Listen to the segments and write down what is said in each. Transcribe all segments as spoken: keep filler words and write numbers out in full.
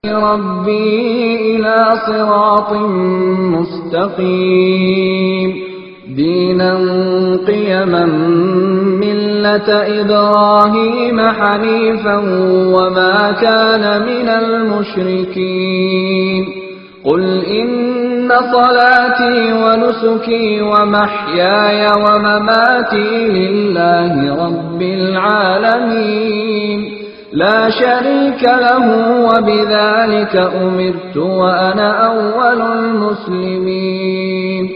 ربي إلى صراط مستقيم دينا قيما ملة إبراهيم حنيفا وما كان من المشركين قل إن صلاتي ونسكي ومحياي ومماتي لله رب العالمين لا شريك له وبذلك أمرت وأنا أول المسلمين.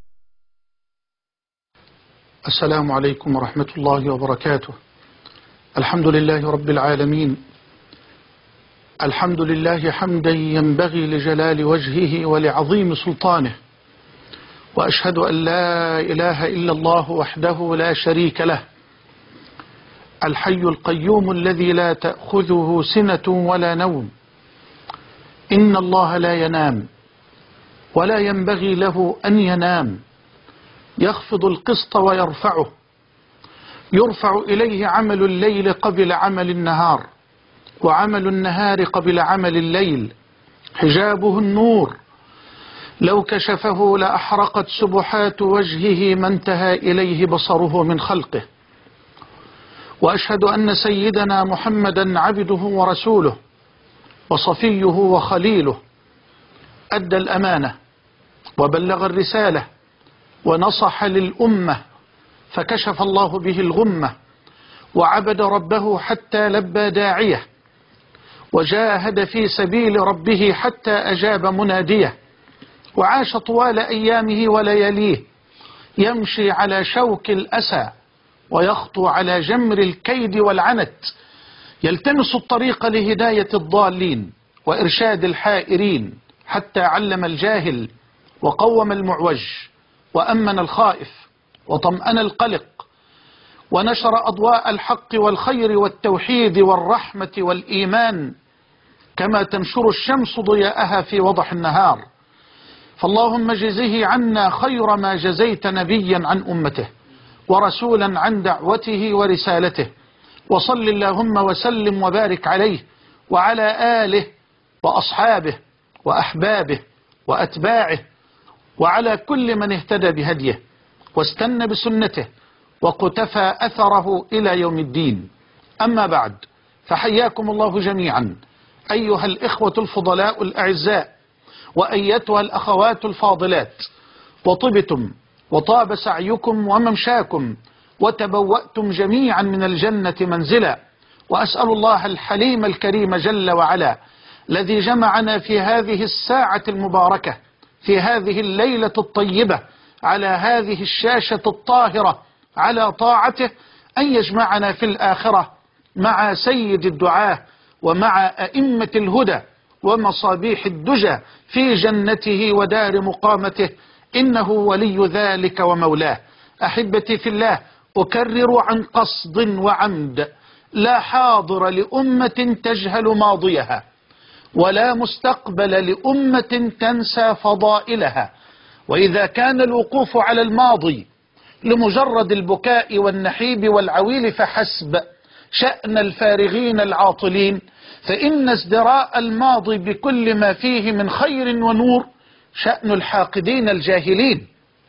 السلام عليكم ورحمة الله وبركاته. الحمد لله رب العالمين، الحمد لله حمدا ينبغي لجلال وجهه ولعظيم سلطانه، وأشهد أن لا إله إلا الله وحده لا شريك له، الحي القيوم الذي لا تأخذه سنة ولا نوم، إن الله لا ينام ولا ينبغي له أن ينام، يخفض القسط ويرفعه، يرفع إليه عمل الليل قبل عمل النهار، وعمل النهار قبل عمل الليل، حجابه النور، لو كشفه لأحرقت سبحات وجهه ما انتهى إليه بصره من خلقه. وأشهد أن سيدنا محمدا عبده ورسوله وصفيه وخليله، أدى الأمانة وبلغ الرسالة ونصح للأمة، فكشف الله به الغمة، وعبد ربه حتى لبى داعيه، وجاهد في سبيل ربه حتى أجاب مناديه، وعاش طوال أيامه ولياليه يمشي على شوك الأسى ويخطو على جمر الكيد والعنت، يلتمس الطريق لهداية الضالين وإرشاد الحائرين، حتى علم الجاهل وقوم المعوج وأمن الخائف وطمأن القلق، ونشر أضواء الحق والخير والتوحيد والرحمة والإيمان كما تنشر الشمس ضياءها في وضح النهار. فاللهم جزه عنا خير ما جزيت نبيا عن أمته ورسولا عن دعوته ورسالته، وصل اللهم وسلم وبارك عليه وعلى آله وأصحابه وأحبابه وأتباعه وعلى كل من اهتدى بهديه واستنى بسنته وقتفى أثره إلى يوم الدين. أما بعد، فحياكم الله جميعا أيها الإخوة الفضلاء الأعزاء وأيتها الأخوات الفاضلات، وطبتم وطاب سعيكم وممشاكم وتبوأتم جميعا من الجنة منزلا، وأسأل الله الحليم الكريم جل وعلا الذي جمعنا في هذه الساعة المباركة في هذه الليلة الطيبة على هذه الشاشة الطاهرة على طاعته، أن يجمعنا في الآخرة مع سيد الدعاة ومع أئمة الهدى ومصابيح الدجى في جنته ودار مقامته، إنه ولي ذلك ومولاه. أحبتي في الله، أكرر عن قصد وعمد، لا حاضر لأمة تجهل ماضيها، ولا مستقبل لأمة تنسى فضائلها. وإذا كان الوقوف على الماضي لمجرد البكاء والنحيب والعويل فحسب شأن الفارغين العاطلين، فإن ازدراء الماضي بكل ما فيه من خير ونور شأن الحاقدين الجاهلين.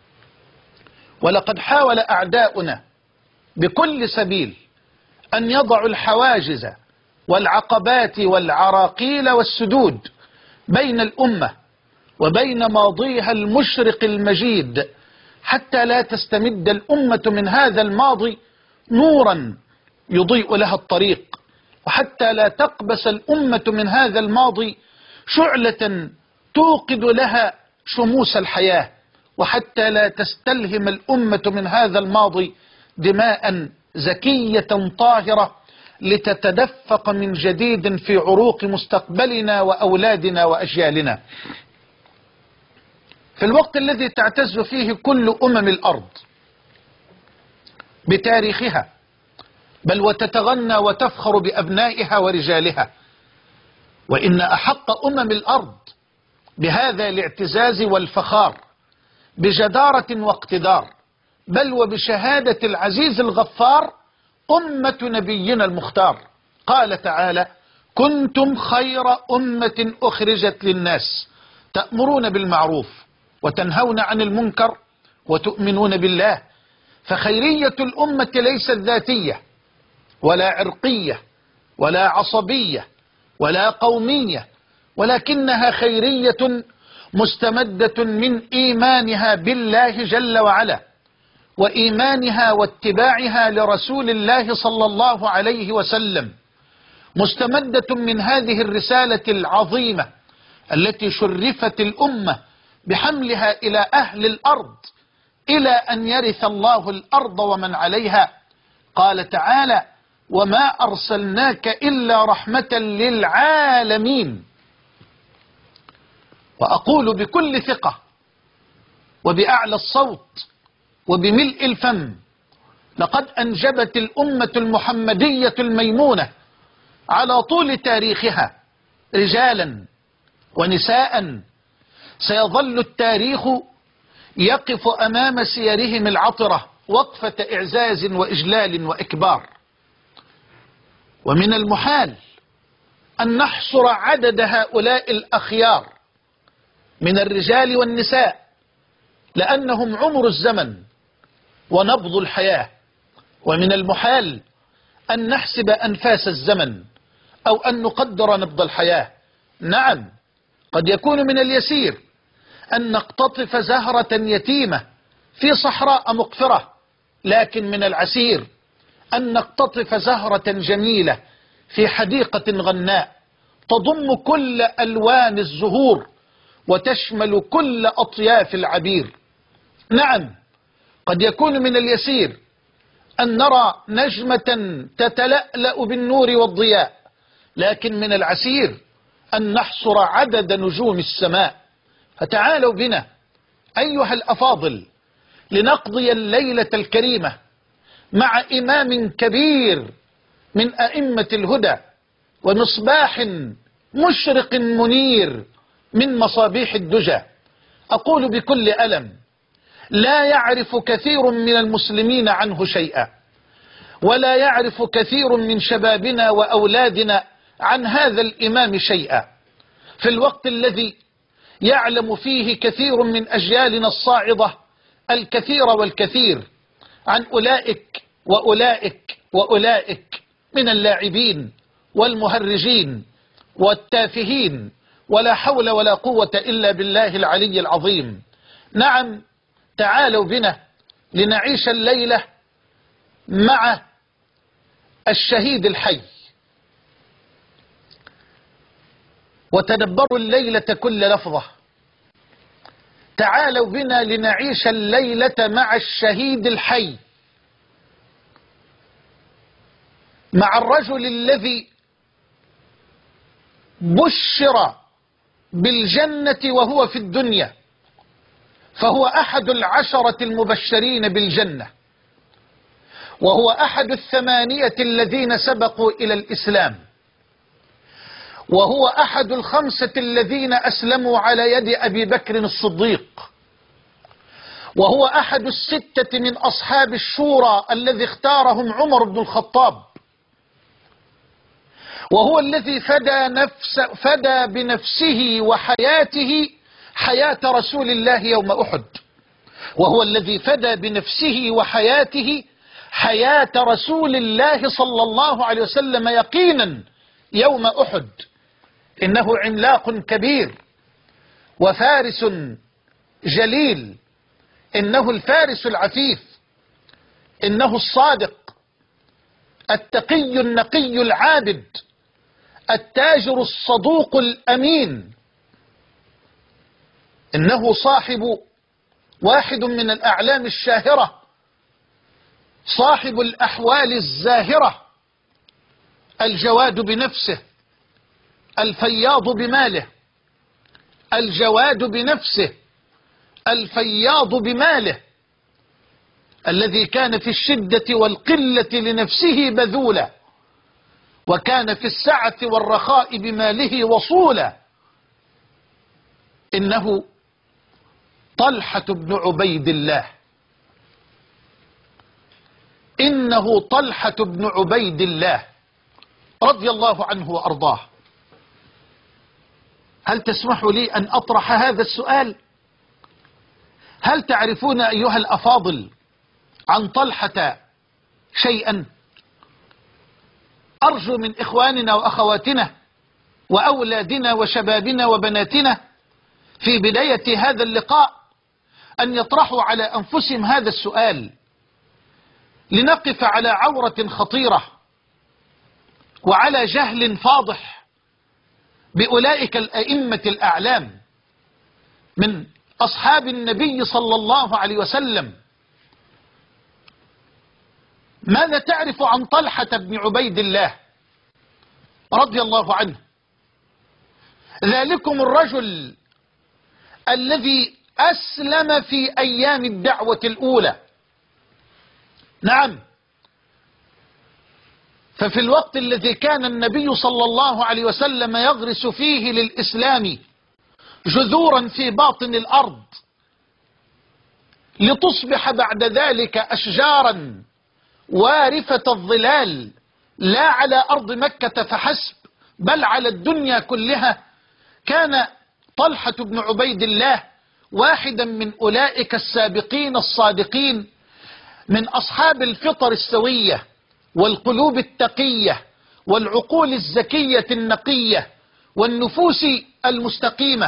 ولقد حاول أعداؤنا بكل سبيل أن يضعوا الحواجز والعقبات والعراقيل والسدود بين الأمة وبين ماضيها المشرق المجيد، حتى لا تستمد الأمة من هذا الماضي نورا يضيء لها الطريق، وحتى لا تقبس الأمة من هذا الماضي شعلة توقد لها شموس الحياة، وحتى لا تستلهم الأمة من هذا الماضي دماء زكية طاهرة لتتدفق من جديد في عروق مستقبلنا وأولادنا وأجيالنا. في الوقت الذي تعتز فيه كل أمم الأرض بتاريخها، بل وتتغنى وتفخر بأبنائها ورجالها، وإن أحق أمم الأرض بهذا الاعتزاز والفخار بجدارة واقتدار، بل وبشهادة العزيز الغفار أمة نبينا المختار. قال تعالى: كنتم خير أمة أخرجت للناس تأمرون بالمعروف وتنهون عن المنكر وتؤمنون بالله. فخيرية الأمة ليست ذاتية ولا عرقية ولا عصبية ولا قومية، ولكنها خيرية مستمدة من إيمانها بالله جل وعلا، وإيمانها واتباعها لرسول الله صلى الله عليه وسلم، مستمدة من هذه الرسالة العظيمة التي شرفت الأمة بحملها إلى أهل الأرض إلى أن يرث الله الأرض ومن عليها. قال تعالى: وما أرسلناك إلا رحمة للعالمين. وأقول بكل ثقة وبأعلى الصوت وبملء الفم: لقد أنجبت الأمة المحمدية الميمونة على طول تاريخها رجالا ونساء سيظل التاريخ يقف أمام سيرهم العطرة وقفة إعزاز وإجلال وإكبار. ومن المحال أن نحصر عدد هؤلاء الأخيار من الرجال والنساء، لأنهم عمر الزمن ونبض الحياة. ومن المحال أن نحسب أنفاس الزمن أو أن نقدر نبض الحياة. نعم، قد يكون من اليسير أن نقتطف زهرة يتيمة في صحراء مقفرة، لكن من العسير أن نقتطف زهرة جميلة في حديقة غناء تضم كل ألوان الزهور وتشمل كل أطياف العبير. نعم، قد يكون من اليسير أن نرى نجمة تتلألأ بالنور والضياء، لكن من العسير أن نحصر عدد نجوم السماء. فتعالوا بنا أيها الأفاضل لنقضي الليلة الكريمة مع إمام كبير من أئمة الهدى ومصباح مشرق منير من مصابيح الدجى. أقول بكل ألم: لا يعرف كثير من المسلمين عنه شيئا، ولا يعرف كثير من شبابنا وأولادنا عن هذا الإمام شيئا، في الوقت الذي يعلم فيه كثير من أجيالنا الصاعدة الكثير والكثير عن أولئك وأولئك وأولئك من اللاعبين والمهرجين والتافهين، ولا حول ولا قوة إلا بالله العلي العظيم. نعم، تعالوا بنا لنعيش الليلة مع الشهيد الحي، وتدبروا الليلة كل لفظة. تعالوا بنا لنعيش الليلة مع الشهيد الحي، مع الرجل الذي بشر بالجنة وهو في الدنيا، فهو أحد العشرة المبشرين بالجنة، وهو أحد الثمانية الذين سبقوا إلى الإسلام، وهو أحد الخمسة الذين أسلموا على يد أبي بكر الصديق، وهو أحد الستة من أصحاب الشورى الذي اختارهم عمر بن الخطاب، وهو الذي فدى, نفس فدى بنفسه وحياته حياة رسول الله يوم أحد، وهو الذي فدى بنفسه وحياته حياة رسول الله صلى الله عليه وسلم يقينا يوم أحد. إنه عملاق كبير وفارس جليل، إنه الفارس العفيف، إنه الصادق التقي النقي العابد التاجر الصدوق الأمين، إنه صاحب واحد من الأعلام الشاهرة، صاحب الأحوال الزاهرة، الجواد بنفسه، الفياض بماله، الجواد بنفسه، الفياض بماله، الذي كان في الشدة والقلة لنفسه بذولا، وكان في السعة والرخاء بماله وصولا. إنه طلحة بن عبيد الله، إنه طلحة بن عبيد الله رضي الله عنه وأرضاه. هل تسمح لي أن أطرح هذا السؤال؟ هل تعرفون أيها الأفاضل عن طلحة شيئا؟ أرجو من إخواننا وأخواتنا وأولادنا وشبابنا وبناتنا في بداية هذا اللقاء أن يطرحوا على أنفسهم هذا السؤال، لنقف على عورة خطيرة وعلى جهل فاضح بأولئك الأئمة الأعلام من أصحاب النبي صلى الله عليه وسلم. ماذا تعرف عن طلحة بن عبيد الله رضي الله عنه؟ ذلكم الرجل الذي أسلم في أيام الدعوة الأولى. نعم، ففي الوقت الذي كان النبي صلى الله عليه وسلم يغرس فيه للإسلام جذورا في باطن الأرض لتصبح بعد ذلك أشجارا وارفة الظلال، لا على أرض مكة فحسب بل على الدنيا كلها، كان طلحة بن عبيد الله واحدا من أولئك السابقين الصادقين من أصحاب الفطر السوية والقلوب التقية والعقول الزكية النقية والنفوس المستقيمة.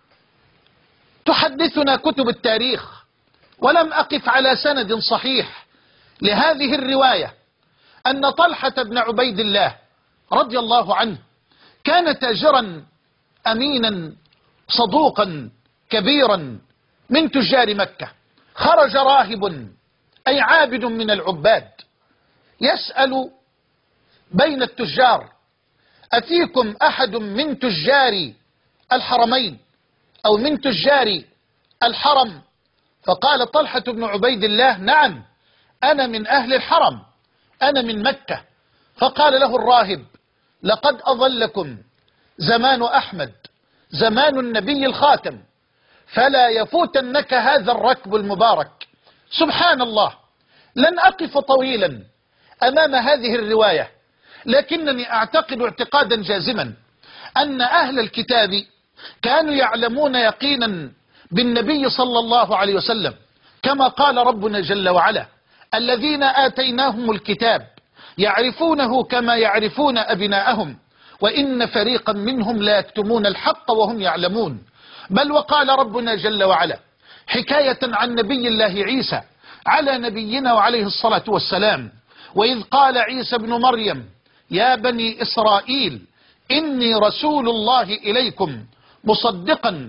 تحدثنا كتب التاريخ، ولم أقف على سند صحيح لهذه الرواية، أن طلحة بن عبيد الله رضي الله عنه كان تاجرا أمينا صدوقا كبيرا من تجار مكة. خرج راهب أي عابد من العباد يسأل بين التجار: أفيكم أحد من تجار الحرمين أو من تجار الحرم؟ فقال طلحة بن عبيد الله: نعم، أنا من أهل الحرم، أنا من مكة. فقال له الراهب: لقد أظلكم زمان أحمد، زمان النبي الخاتم، فلا يفوتنك هذا الركب المبارك. سبحان الله، لن أقف طويلا أمام هذه الرواية، لكنني أعتقد اعتقادا جازما أن أهل الكتاب كانوا يعلمون يقينا بالنبي صلى الله عليه وسلم، كما قال ربنا جل وعلا: الذين آتيناهم الكتاب يعرفونه كما يعرفون أبناءهم وإن فريقا منهم لا يكتمون الحق وهم يعلمون. بل وقال ربنا جل وعلا حكاية عن نبي الله عيسى على نبينا وعليه الصلاة والسلام: وإذ قال عيسى ابن مريم يا بني إسرائيل إني رسول الله إليكم مصدقا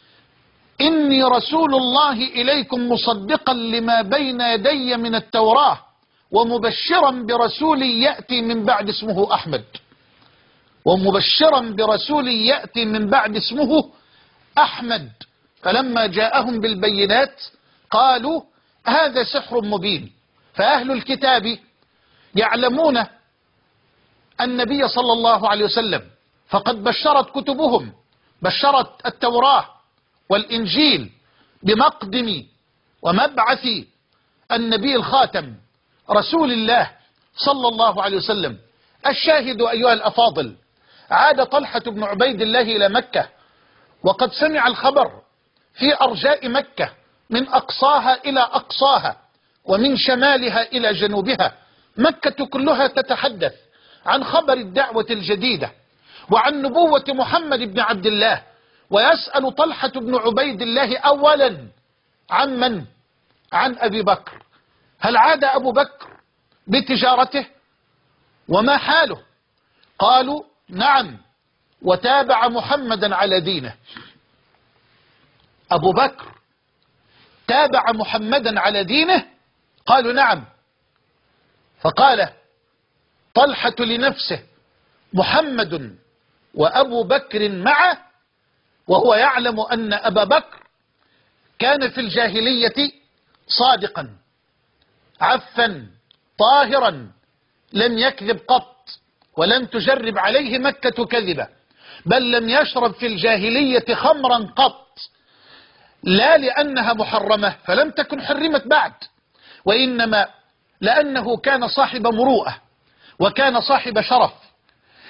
إني رسول الله إليكم مصدقا لما بين يدي من التوراة ومبشرا برسول يأتي من بعد اسمه أحمد ومبشرا برسول يأتي من بعد اسمه أحمد. فلما جاءهم بالبينات قالوا هذا سحر مبين. فأهل الكتاب يعلمون النبي صلى الله عليه وسلم، فقد بشرت كتبهم، بشرت التوراة والإنجيل بمقدم ومبعث النبي الخاتم رسول الله صلى الله عليه وسلم. الشاهد أيها الأفاضل، عاد طلحة بن عبيد الله إلى مكة وقد سمع الخبر في أرجاء مكة من أقصاها إلى أقصاها ومن شمالها إلى جنوبها. مكة كلها تتحدث عن خبر الدعوة الجديدة وعن نبوة محمد بن عبد الله. ويسأل طلحة بن عبيد الله أولا عن من؟ عن أبي بكر. هل عاد أبو بكر بتجارته؟ وما حاله؟ قالوا نعم، وتابع محمدا على دينه. أبو بكر تابع محمدا على دينه؟ قالوا نعم. فقال طلحة لنفسه: محمد وأبو بكر معه، وهو يعلم أن أبا بكر كان في الجاهلية صادقا عفا طاهرا لم يكذب قط، ولم تجرب عليه مكة كذبة، بل لم يشرب في الجاهلية خمرا قط، لا لأنها محرمة فلم تكن حرمت بعد، وإنما لأنه كان صاحب مروءة وكان صاحب شرف،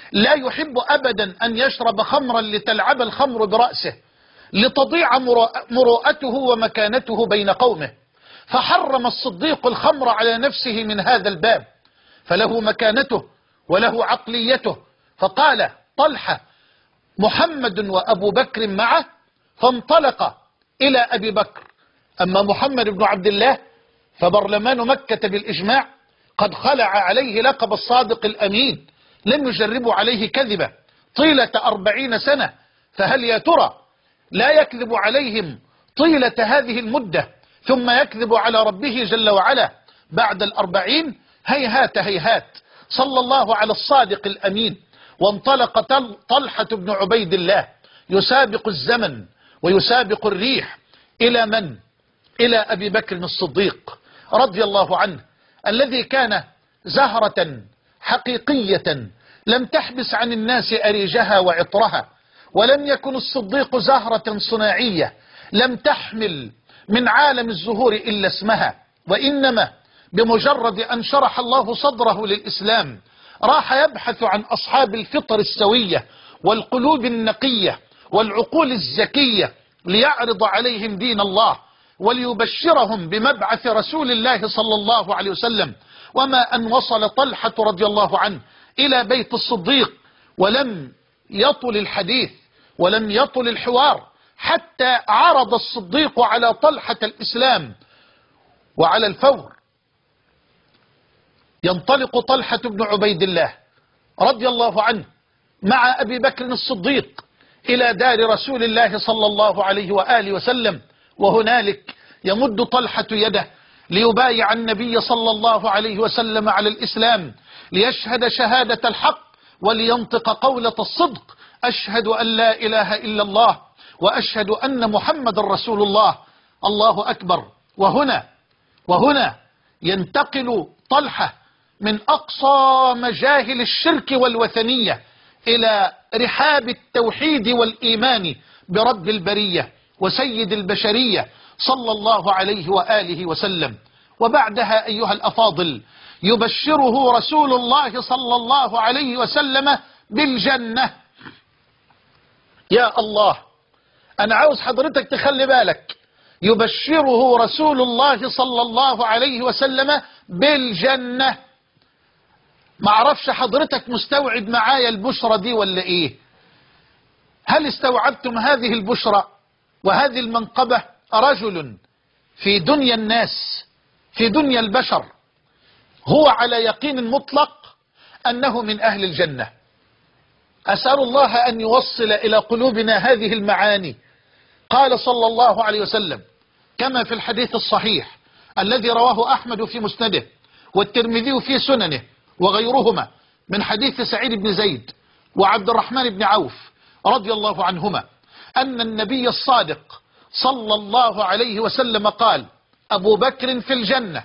لا يحب أبدا أن يشرب خمرا لتلعب الخمر برأسه، لتضيع مروءته ومكانته بين قومه، فحرم الصديق الخمر على نفسه من هذا الباب، فله مكانته وله عقليته. فقال طلحة: محمد وأبو بكر معه، فانطلق إلى أبي بكر. أما محمد بن عبد الله فبرلمان مكة بالإجماع قد خلع عليه لقب الصادق الأمين، لم يجربوا عليه كذبة طيلة أربعين سنة، فهل يا ترى لا يكذب عليهم طيلة هذه المدة ثم يكذب على ربه جل وعلا بعد الأربعين؟ هيهات هيهات. صلى الله على الصادق الأمين. وانطلق طلحة بن عبيد الله يسابق الزمن ويسابق الريح إلى من؟ إلى أبي بكر الصديق رضي الله عنه، الذي كان زهرة حقيقية لم تحبس عن الناس أريجها وعطرها، ولم يكن الصديق زهرة صناعية لم تحمل من عالم الزهور إلا اسمها، وإنما بمجرد أن شرح الله صدره للإسلام راح يبحث عن أصحاب الفطر السوية والقلوب النقية والعقول الزكية ليعرض عليهم دين الله وليبشرهم بمبعث رسول الله صلى الله عليه وسلم. وما أن وصل طلحة رضي الله عنه إلى بيت الصديق ولم يطل الحديث ولم يطل الحوار حتى عرض الصديق على طلحة الإسلام وعلى الفور. ينطلق طلحة بن عبيد الله رضي الله عنه مع أبي بكر الصديق إلى دار رسول الله صلى الله عليه وآله وسلم، وهنالك يمد طلحة يده ليبايع النبي صلى الله عليه وسلم على الإسلام، ليشهد شهادة الحق ولينطق قولة الصدق: أشهد أن لا إله إلا الله وأشهد أن محمد رسول الله. الله أكبر. وهنا وهنا ينتقل طلحة من أقصى مجاهل الشرك والوثنية إلى رحاب التوحيد والإيمان برب البرية وسيد البشرية صلى الله عليه وآله وسلم. وبعدها أيها الأفاضل يبشره رسول الله صلى الله عليه وسلم بالجنة. يا الله، أنا عاوز حضرتك تخلي بالك، يبشره رسول الله صلى الله عليه وسلم بالجنة. معرفش حضرتك مستوعب معايا البشرة دي ولا إيه؟ هل استوعبتم هذه البشرة وهذه المنقبة؟ رجل في دنيا الناس في دنيا البشر هو على يقين مطلق أنه من أهل الجنة. أسأل الله أن يوصل إلى قلوبنا هذه المعاني. قال صلى الله عليه وسلم كما في الحديث الصحيح الذي رواه أحمد في مسنده والترمذي في سننه وغيرهما من حديث سعيد بن زيد وعبد الرحمن بن عوف رضي الله عنهما أن النبي الصادق صلى الله عليه وسلم قال: أبو بكر في الجنة،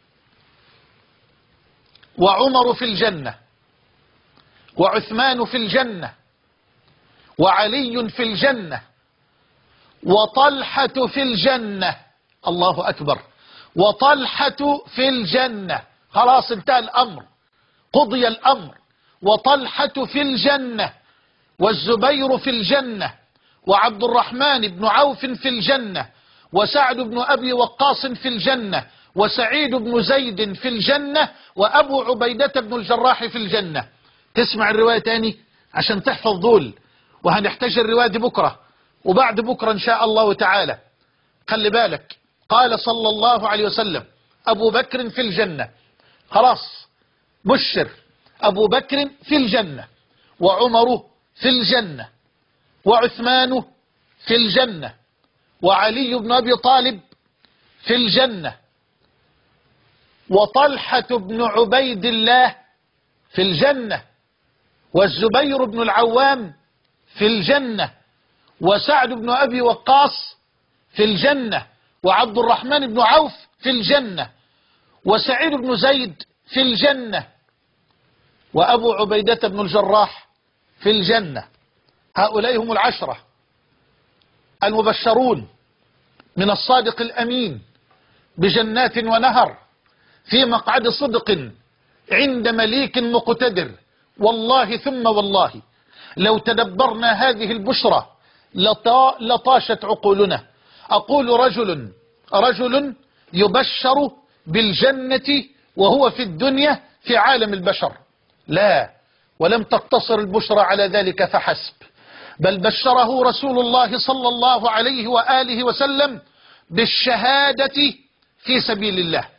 وعمر في الجنة، وعثمان في الجنة، وعلي في الجنة، وطلحة في الجنة. الله أكبر. وطلحة في الجنة. خلاص انتهى الأمر، قضي الأمر. وطلحة في الجنة، والزبير في الجنة، وعبد الرحمن بن عوف في الجنة، وسعد بن أبي وقاص في الجنة، وسعيد بن زيد في الجنة، وأبو عبيدة بن الجراح في الجنة. تسمع الرواية تاني عشان تحفظ دول، وهنحتاج الرواية دي بكرة وبعد بكرة إن شاء الله تعالى. خلي بالك، قال صلى الله عليه وسلم: أبو بكر في الجنة. خلاص بشر، أبو بكر في الجنة، وعمر في الجنة، وعثمان في الجنة، وعلي بن أبي طالب في الجنة، وطلحة بن عبيد الله في الجنة، والزبير بن العوام في الجنة، وسعد بن أبي وقاص في الجنة، وعبد الرحمن بن عوف في الجنة، وسعيد بن زيد في الجنة، وأبو عبيدة بن الجراح في الجنة. هؤلاء هم العشرة المبشرون من الصادق الأمين بجنات ونهر في مقعد صدق عند مليك مقتدر والله ثم والله لو تدبرنا هذه البشرى لطاشت عقولنا. أقول رجل رجل يبشر بالجنة وهو في الدنيا في عالم البشر. لا، ولم تقتصر البشرى على ذلك فحسب، بل بشره رسول الله صلى الله عليه وآله وسلم بالشهادة في سبيل الله.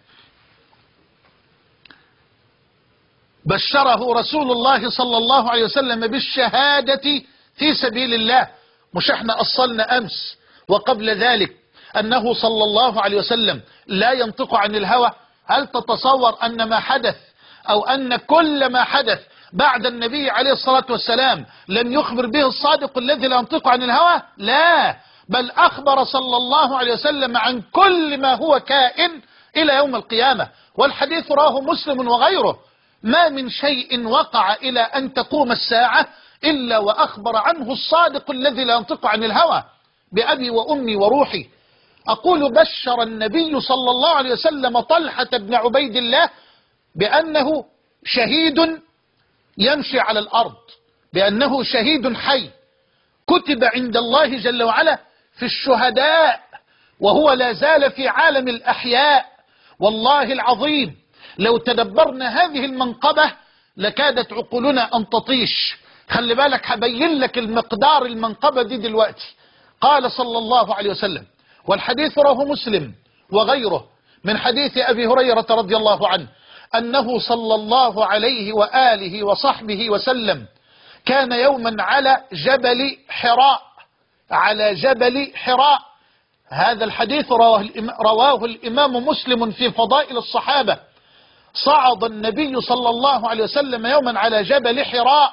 بشره رسول الله صلى الله عليه وسلم بالشهادة في سبيل الله. مش احنا أصلنا أمس وقبل ذلك أنه صلى الله عليه وسلم لا ينطق عن الهوى؟ هل تتصور أن ما حدث أو أن كل ما حدث بعد النبي عليه الصلاة والسلام لم يخبر به الصادق الذي لا ينطق عن الهوى؟ لا، بل أخبر صلى الله عليه وسلم عن كل ما هو كائن إلى يوم القيامة. والحديث رواه مسلم وغيره: ما من شيء وقع إلى أن تقوم الساعة إلا وأخبر عنه الصادق الذي لا ينطق عن الهوى. بأبي وأمي وروحي أقول بشر النبي صلى الله عليه وسلم طلحة بن عبيد الله بأنه شهيد يمشي على الأرض، بأنه شهيد حي كتب عند الله جل وعلا في الشهداء وهو لا زال في عالم الأحياء. والله العظيم لو تدبرنا هذه المنقبة لكادت عقولنا أن تطيش. خلي بالك، هبين لك المقدار المنقبة دي دلوقتي. قال صلى الله عليه وسلم، والحديث رواه مسلم وغيره من حديث أبي هريرة رضي الله عنه، أنه صلى الله عليه وآله وصحبه وسلم كان يوما على جبل حراء، على جبل حراء. هذا الحديث رواه, رواه الإمام مسلم في فضائل الصحابة. صعد النبي صلى الله عليه وسلم يوما على جبل حراء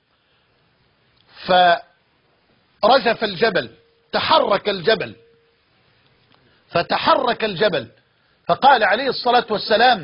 فرجف الجبل، تحرك الجبل فتحرك الجبل فقال عليه الصلاة والسلام: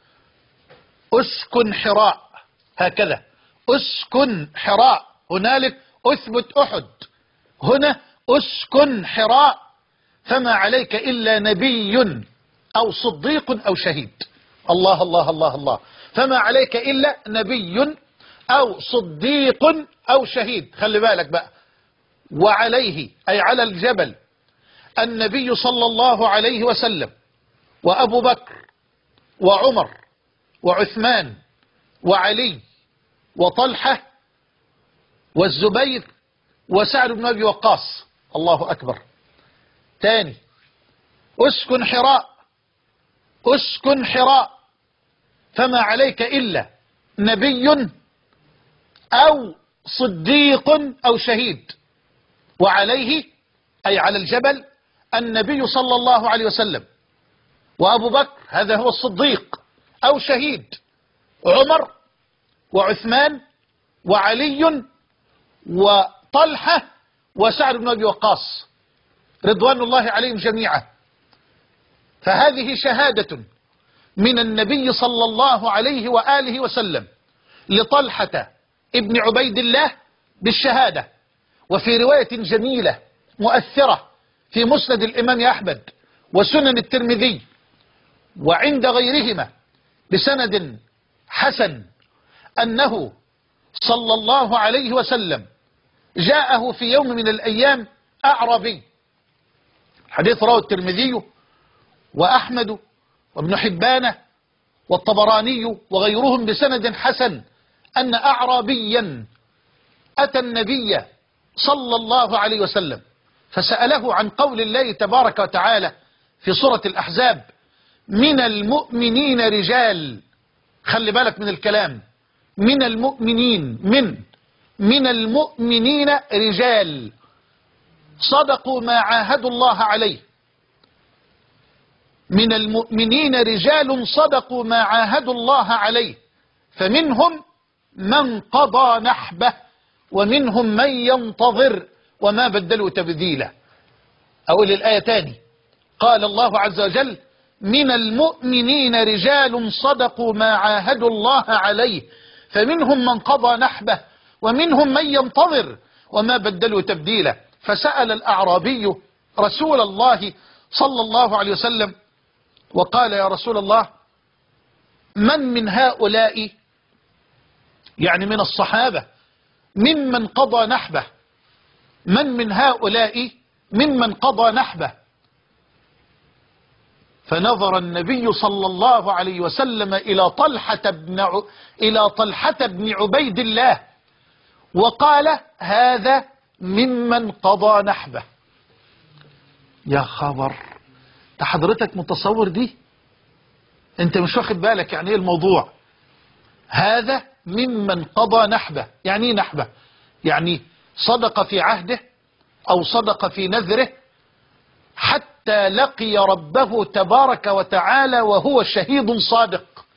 اسكن حراء. هكذا، اسكن حراء. هنالك اثبت احد، هنا اسكن حراء، فما عليك إلا نبي أو صديق أو شهيد. الله الله الله الله، فما عليك إلا نبي أو صديق أو شهيد. خلي بالك بقى، وعليه أي على الجبل النبي صلى الله عليه وسلم وأبو بكر وعمر وعثمان وعلي وطلحة والزبير وسعد بن أبي وقاص. الله أكبر. تاني، اسكن حراء، اسكن حراء، فما عليك إلا نبي أو صديق أو شهيد. وعليه أي على الجبل النبي صلى الله عليه وسلم وأبو بكر، هذا هو الصديق أو شهيد، عمر وعثمان وعلي وطلحة وسعد بن أبي وقاص رضوان الله عليهم جميعا. فهذه شهادة من النبي صلى الله عليه وآله وسلم لطلحة ابن عبيد الله بالشهادة. وفي رواية جميلة مؤثرة في مسند الإمام أحمد وسنن الترمذي وعند غيرهما بسند حسن أنه صلى الله عليه وسلم جاءه في يوم من الأيام أعرابي. حديث رواه الترمذي وأحمد وابن حبان والطبراني وغيرهم بسند حسن أن أعرابيا أتى النبي صلى الله عليه وسلم فسأله عن قول الله تبارك وتعالى في سورة الأحزاب: من المؤمنين رجال. خلي بالك من الكلام، من المؤمنين، من من المؤمنين رجال صدقوا ما عاهدوا الله عليه. من المؤمنين رجال صدقوا ما عاهدوا الله عليه، فمنهم من قضى نحبه ومنهم من ينتظر وما بدلوا تبديلا. أقول الآية تاني، قال الله عز وجل: من المؤمنين رجال صدقوا ما عاهدوا الله عليه، فمنهم من قضى نحبه ومنهم من ينتظر وما بدلوا تبديلا. فسأل الأعرابي رسول الله صلى الله عليه وسلم وقال: يا رسول الله، من من هؤلاء يعني من الصحابة ممن قضى نحبه. من من هؤلاء ممن قضى نحبه؟ فنظر النبي صلى الله عليه وسلم إلى طلحة بن ع... إلى طلحة بن عبيد الله وقال هذا ممن قضى نحبه. يا خبر، ده حضرتك متصور دي؟ انت مش واخد بالك يعني ايه الموضوع. هذا ممن قضى نحبه. يعني ايه نحبه؟ يعني صدق في عهده او صدق في نذره حتى لقي ربه تبارك وتعالى وهو شهيد صادق.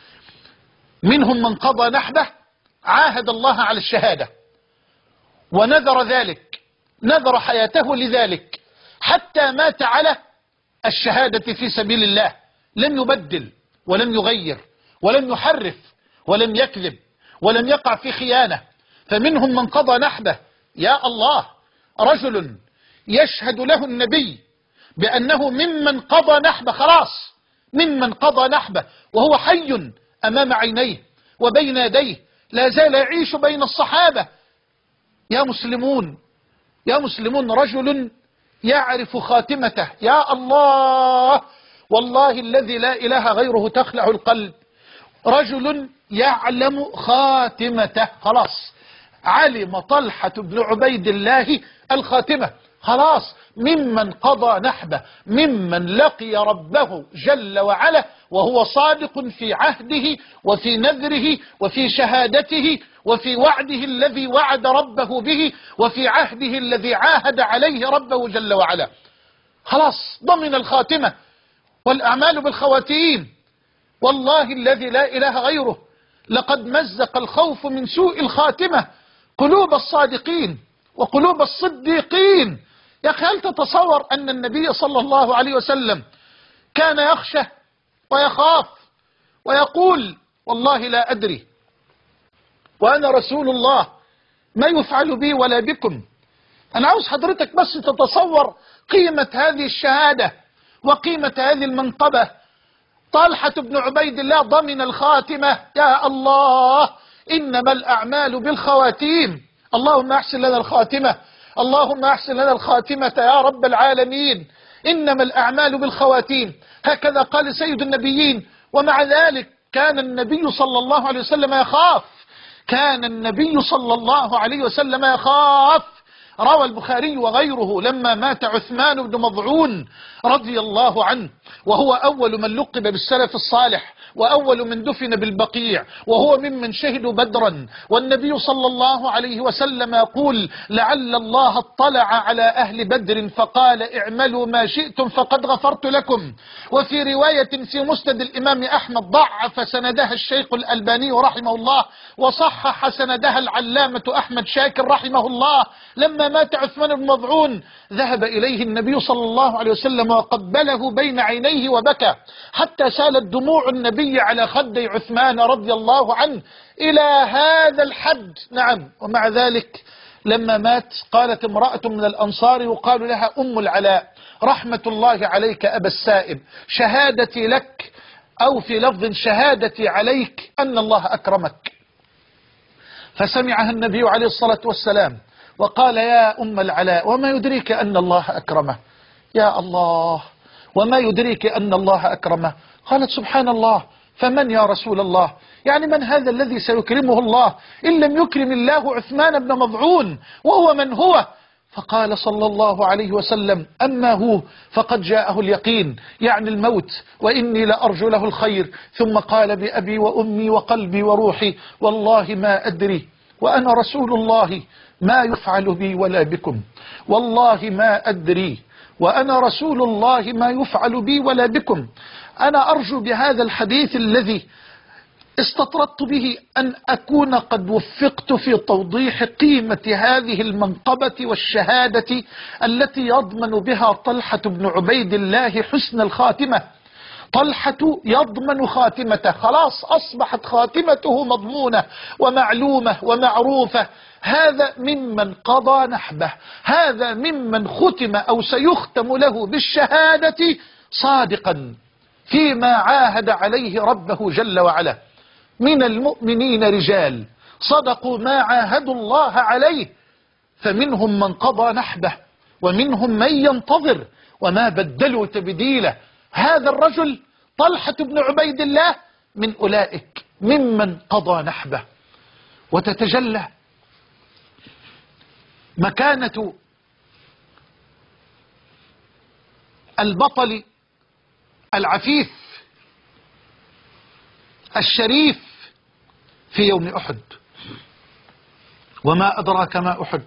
منهم من قضى نحبه، عاهد الله على الشهادة ونذر ذلك، نذر حياته لذلك حتى مات على الشهادة في سبيل الله، لم يبدل ولم يغير ولم يحرف ولم يكذب ولم يقع في خيانة. فمنهم من قضى نحبه. يا الله، رجل يشهد له النبي بأنه ممن قضى نحبه، خلاص ممن قضى نحبه، وهو حي أمام عينيه وبين يديه، لا زال يعيش بين الصحابة. يا مسلمون يا مسلمون، رجل يعرف خاتمته. يا الله، والله الذي لا إله غيره تخلع القلب. رجل يعلم خاتمته، خلاص علم طلحة بن عبيد الله الخاتمة، خلاص ممن قضى نحبه، ممن لقي ربه جل وعلا وهو صادق في عهده وفي نذره وفي شهادته وفي وعده الذي وعد ربه به وفي عهده الذي عاهد عليه ربه جل وعلا. خلاص ضمن الخاتمة، والأعمال بالخواتيم. والله الذي لا إله غيره لقد مزق الخوف من سوء الخاتمة قلوب الصادقين وقلوب الصديقين. يا أخي، هل تتصور أن النبي صلى الله عليه وسلم كان يخشى ويخاف ويقول والله لا أدري وأنا رسول الله ما يفعل بي ولا بكم؟ أنا عاوز حضرتك بس تتصور قيمة هذه الشهادة وقيمة هذه المنقبة. طلحة بن عبيد الله ضمن الخاتمة. يا الله، إنما الأعمال بالخواتيم. اللهم أحسن لنا الخاتمة، اللهم أحسن لنا الخاتمة يا رب العالمين. إنما الأعمال بالخواتيم، هكذا قال سيد النبيين. ومع ذلك كان النبي صلى الله عليه وسلم يخاف، كان النبي صلى الله عليه وسلم يخاف. روى البخاري وغيره لما مات عثمان بن مضعون رضي الله عنه، وهو أول من لقب بالسلف الصالح وأول من دفن بالبقيع، وهو ممن شهدوا بدرا، والنبي صلى الله عليه وسلم يقول لعل الله اطلع على أهل بدر فقال اعملوا ما شئتم فقد غفرت لكم. وفي رواية في مسند الإمام أحمد ضعف سندها الشيخ الألباني رحمه الله وصحح سندها العلامة أحمد شاكر رحمه الله. لما مات عثمان بن مضعون ذهب إليه النبي صلى الله عليه وسلم وقبله بين عينيه وبكى حتى سالت دموع النبي على خدي عثمان رضي الله عنه إلى هذا الحد. نعم، ومع ذلك لما مات قالت امرأة من الأنصار يقال لها أم العلاء رحمة الله عليك أبا السائب، شهادتي لك، أو في لفظ شهادتي عليك أن الله أكرمك. فسمعها النبي عليه الصلاة والسلام وقال يا أم العلاء وما يدريك أن الله أكرمه؟ يا الله، وما يدريك أن الله أكرمه؟ قالت سبحان الله، فمن يا رسول الله؟ يعني من هذا الذي سيكرمه الله إن لم يكرم الله عثمان بن مضعون، وهو من هو؟ فقال صلى الله عليه وسلم أما هو فقد جاءه اليقين، يعني الموت، وإني لأرجو له الخير. ثم قال بأبي وأمي وقلبي وروحي والله ما أدري وأنا رسول الله ما يفعل بي ولا بكم، والله ما أدري وأنا رسول الله ما يفعل بي ولا بكم. أنا أرجو بهذا الحديث الذي استطردت به أن أكون قد وفقت في توضيح قيمة هذه المنقبة والشهادة التي يضمن بها طلحة بن عبيد الله حسن الخاتمة. طلحة يضمن خاتمته، خلاص أصبحت خاتمته مضمونة ومعلومة ومعروفة. هذا ممن قضى نحبه، هذا ممن ختم أو سيختم له بالشهادة صادقا فيما عاهد عليه ربه جل وعلا. من المؤمنين رجال صدقوا ما عاهدوا الله عليه، فمنهم من قضى نحبه ومنهم من ينتظر وما بدلوا تبديلا. هذا الرجل طلحة بن عبيد الله من أولئك ممن قضى نحبه. وتتجلى مكانة البطل العفيف الشريف في يوم أحد. وما أدراك ما أحد.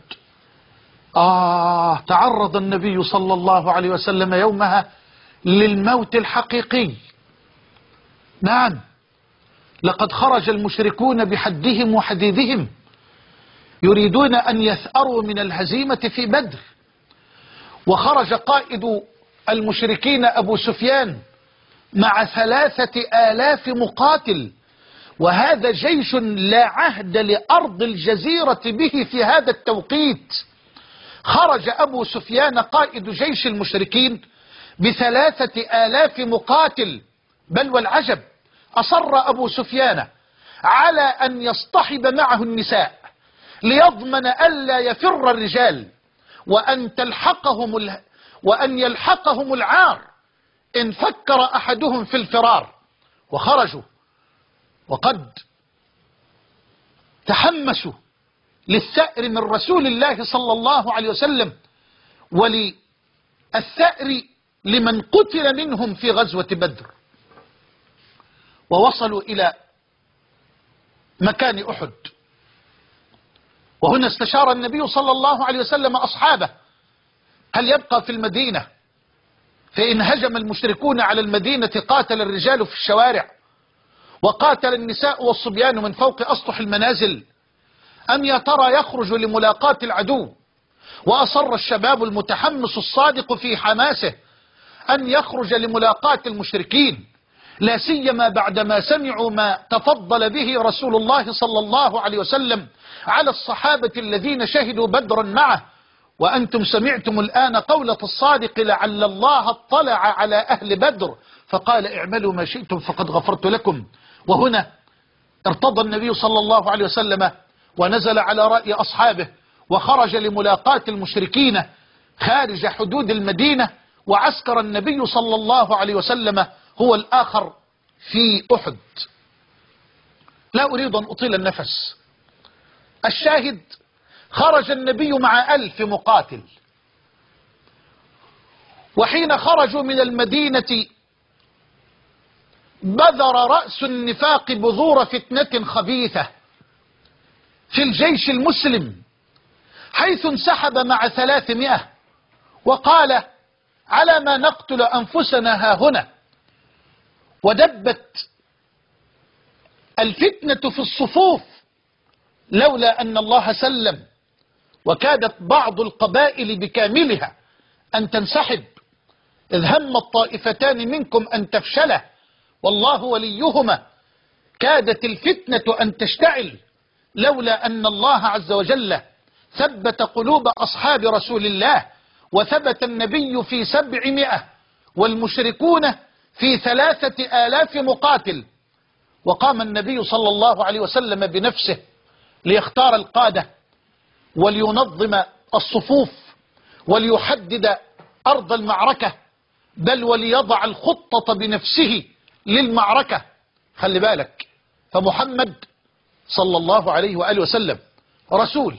آه تعرض النبي صلى الله عليه وسلم يومها للموت الحقيقي. نعم، لقد خرج المشركون بحدهم وحديدهم يريدون أن يثأروا من الهزيمة في بدر، وخرج قائد المشركين أبو سفيان مع ثلاثة آلاف مقاتل، وهذا جيش لا عهد لأرض الجزيرة به في هذا التوقيت. خرج أبو سفيان قائد جيش المشركين بثلاثة آلاف مقاتل، بل والعجب أصر أبو سفيان على أن يصطحب معه النساء ليضمن ألا يفر الرجال وأن تلحقهم ال... وأن يلحقهم العار إن فكر أحدهم في الفرار. وخرجوا وقد تحمسوا للثأر من رسول الله صلى الله عليه وسلم وللثأر لمن قتل منهم في غزوة بدر. ووصلوا إلى مكان أحد، وهنا استشار النبي صلى الله عليه وسلم أصحابه هل يبقى في المدينة فإن هجم المشركون على المدينة قاتل الرجال في الشوارع وقاتل النساء والصبيان من فوق أسطح المنازل، أم يا ترى يخرج لملاقاة العدو؟ وأصر الشباب المتحمس الصادق في حماسه أن يخرج لملاقاة المشركين، لا سيما بعدما سمعوا ما تفضل به رسول الله صلى الله عليه وسلم على الصحابة الذين شهدوا بدرا معه. وأنتم سمعتم الآن قولة الصادق لعل الله اطلع على أهل بدر فقال اعملوا ما شئتم فقد غفرت لكم. وهنا ارتضى النبي صلى الله عليه وسلم ونزل على رأي أصحابه وخرج لملاقاة المشركين خارج حدود المدينة، وعسكر النبي صلى الله عليه وسلم هو الآخر في أحد. لا أريد أن أطيل النفس. الشاهد خرج النبي مع ألف مقاتل، وحين خرجوا من المدينة بذر رأس النفاق بذور فتنة خبيثة في الجيش المسلم، حيث انسحب مع ثلاثمائة وقال على ما نقتل أنفسنا ها هنا. ودبت الفتنة في الصفوف لولا أن الله سلم، وكادت بعض القبائل بكاملها أن تنسحب، إذ هم الطائفتان منكم أن تفشلا والله وليهما. كادت الفتنة أن تشتعل لولا أن الله عز وجل ثبت قلوب أصحاب رسول الله، وثبت النبي في سبعمائة والمشركون في ثلاثة آلاف مقاتل. وقام النبي صلى الله عليه وسلم بنفسه ليختار القادة ولينظم الصفوف وليحدد أرض المعركة، بل وليضع الخطة بنفسه للمعركة. خلي بالك، فمحمد صلى الله عليه وآله وسلم رسول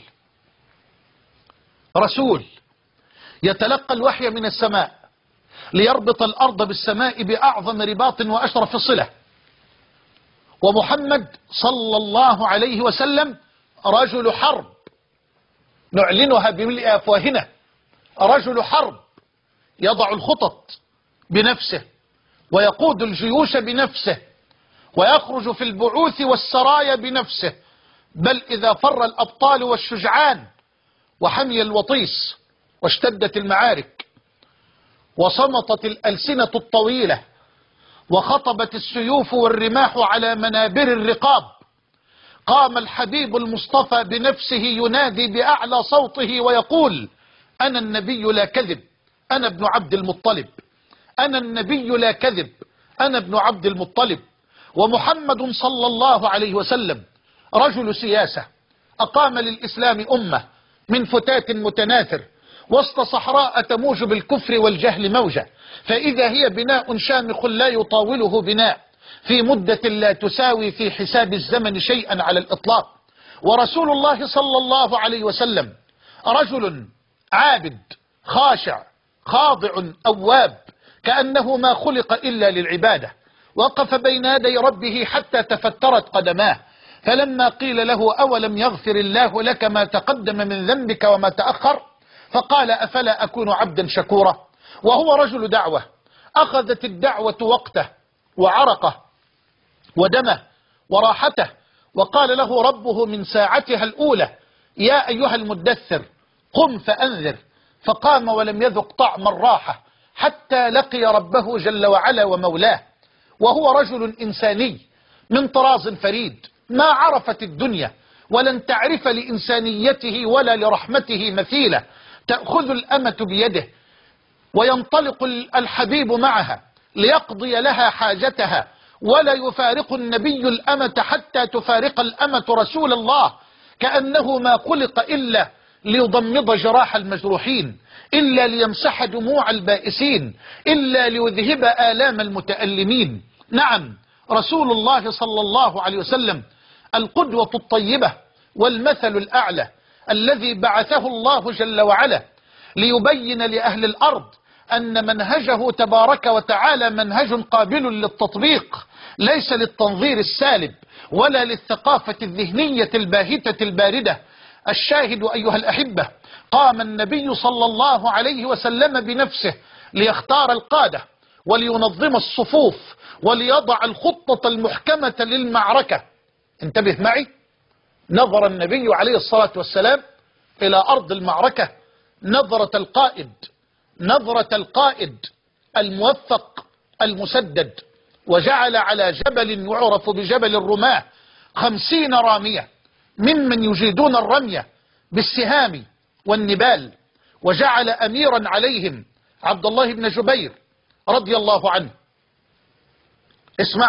رسول يتلقى الوحي من السماء ليربط الأرض بالسماء بأعظم رباط وأشرف صلة. ومحمد صلى الله عليه وسلم رجل حرب نعلنها بملء أفواهنا، رجل حرب يضع الخطط بنفسه ويقود الجيوش بنفسه ويخرج في البعوث والسرايا بنفسه، بل إذا فر الأبطال والشجعان وحمي الوطيس واشتدت المعارك وصمتت الألسنة الطويلة وخطبت السيوف والرماح على منابر الرقاب، قام الحبيب المصطفى بنفسه ينادي بأعلى صوته ويقول أنا النبي لا كذب، أنا ابن عبد المطلب، أنا النبي لا كذب، أنا ابن عبد المطلب. ومحمد صلى الله عليه وسلم رجل سياسة أقام للإسلام أمة من فتات متناثر وسط صحراء تموج بالكفر والجهل موجة، فإذا هي بناء شامخ لا يطاوله بناء في مدة لا تساوي في حساب الزمن شيئا على الإطلاق. ورسول الله صلى الله عليه وسلم رجل عابد خاشع خاضع أواب كأنه ما خلق إلا للعبادة، وقف بين يدي ربه حتى تفترت قدماه، فلما قيل له أولم يغفر الله لك ما تقدم من ذنبك وما تأخر، فقال أفلا أكون عبدا شكورا. وهو رجل دعوة، أخذت الدعوة وقته وعرقه ودمه وراحته، وقال له ربه من ساعتها الأولى يا أيها المدثر قم فأنذر، فقام ولم يذق طعم الراحة حتى لقي ربه جل وعلا ومولاه. وهو رجل إنساني من طراز فريد، ما عرفت الدنيا ولن تعرف لإنسانيته ولا لرحمته مثيلة. تأخذ الأمة بيده وينطلق الحبيب معها ليقضي لها حاجتها، ولا يفارق النبي الأمة حتى تفارق الأمة رسول الله، كأنه ما خلق إلا ليضمد جراح المجروحين، إلا ليمسح دموع البائسين، إلا ليذهب آلام المتألمين. نعم، رسول الله صلى الله عليه وسلم القدوة الطيبة والمثل الأعلى الذي بعثه الله جل وعلا ليبين لأهل الأرض أن منهجه تبارك وتعالى منهج قابل للتطبيق، ليس للتنظير السالب ولا للثقافة الذهنية الباهتة الباردة. الشاهد أيها الأحبة، قام النبي صلى الله عليه وسلم بنفسه ليختار القادة ولينظم الصفوف وليضع الخطة المحكمة للمعركة. انتبه معي، نظر النبي عليه الصلاة والسلام إلى أرض المعركة نظرة القائد، نظرة القائد الموفق المسدد، وجعل على جبل يعرف بجبل الرماة خمسين رامية ممن يجيدون الرمية بالسهام والنبال، وجعل أميرا عليهم عبد الله بن جبير رضي الله عنه. اسمع،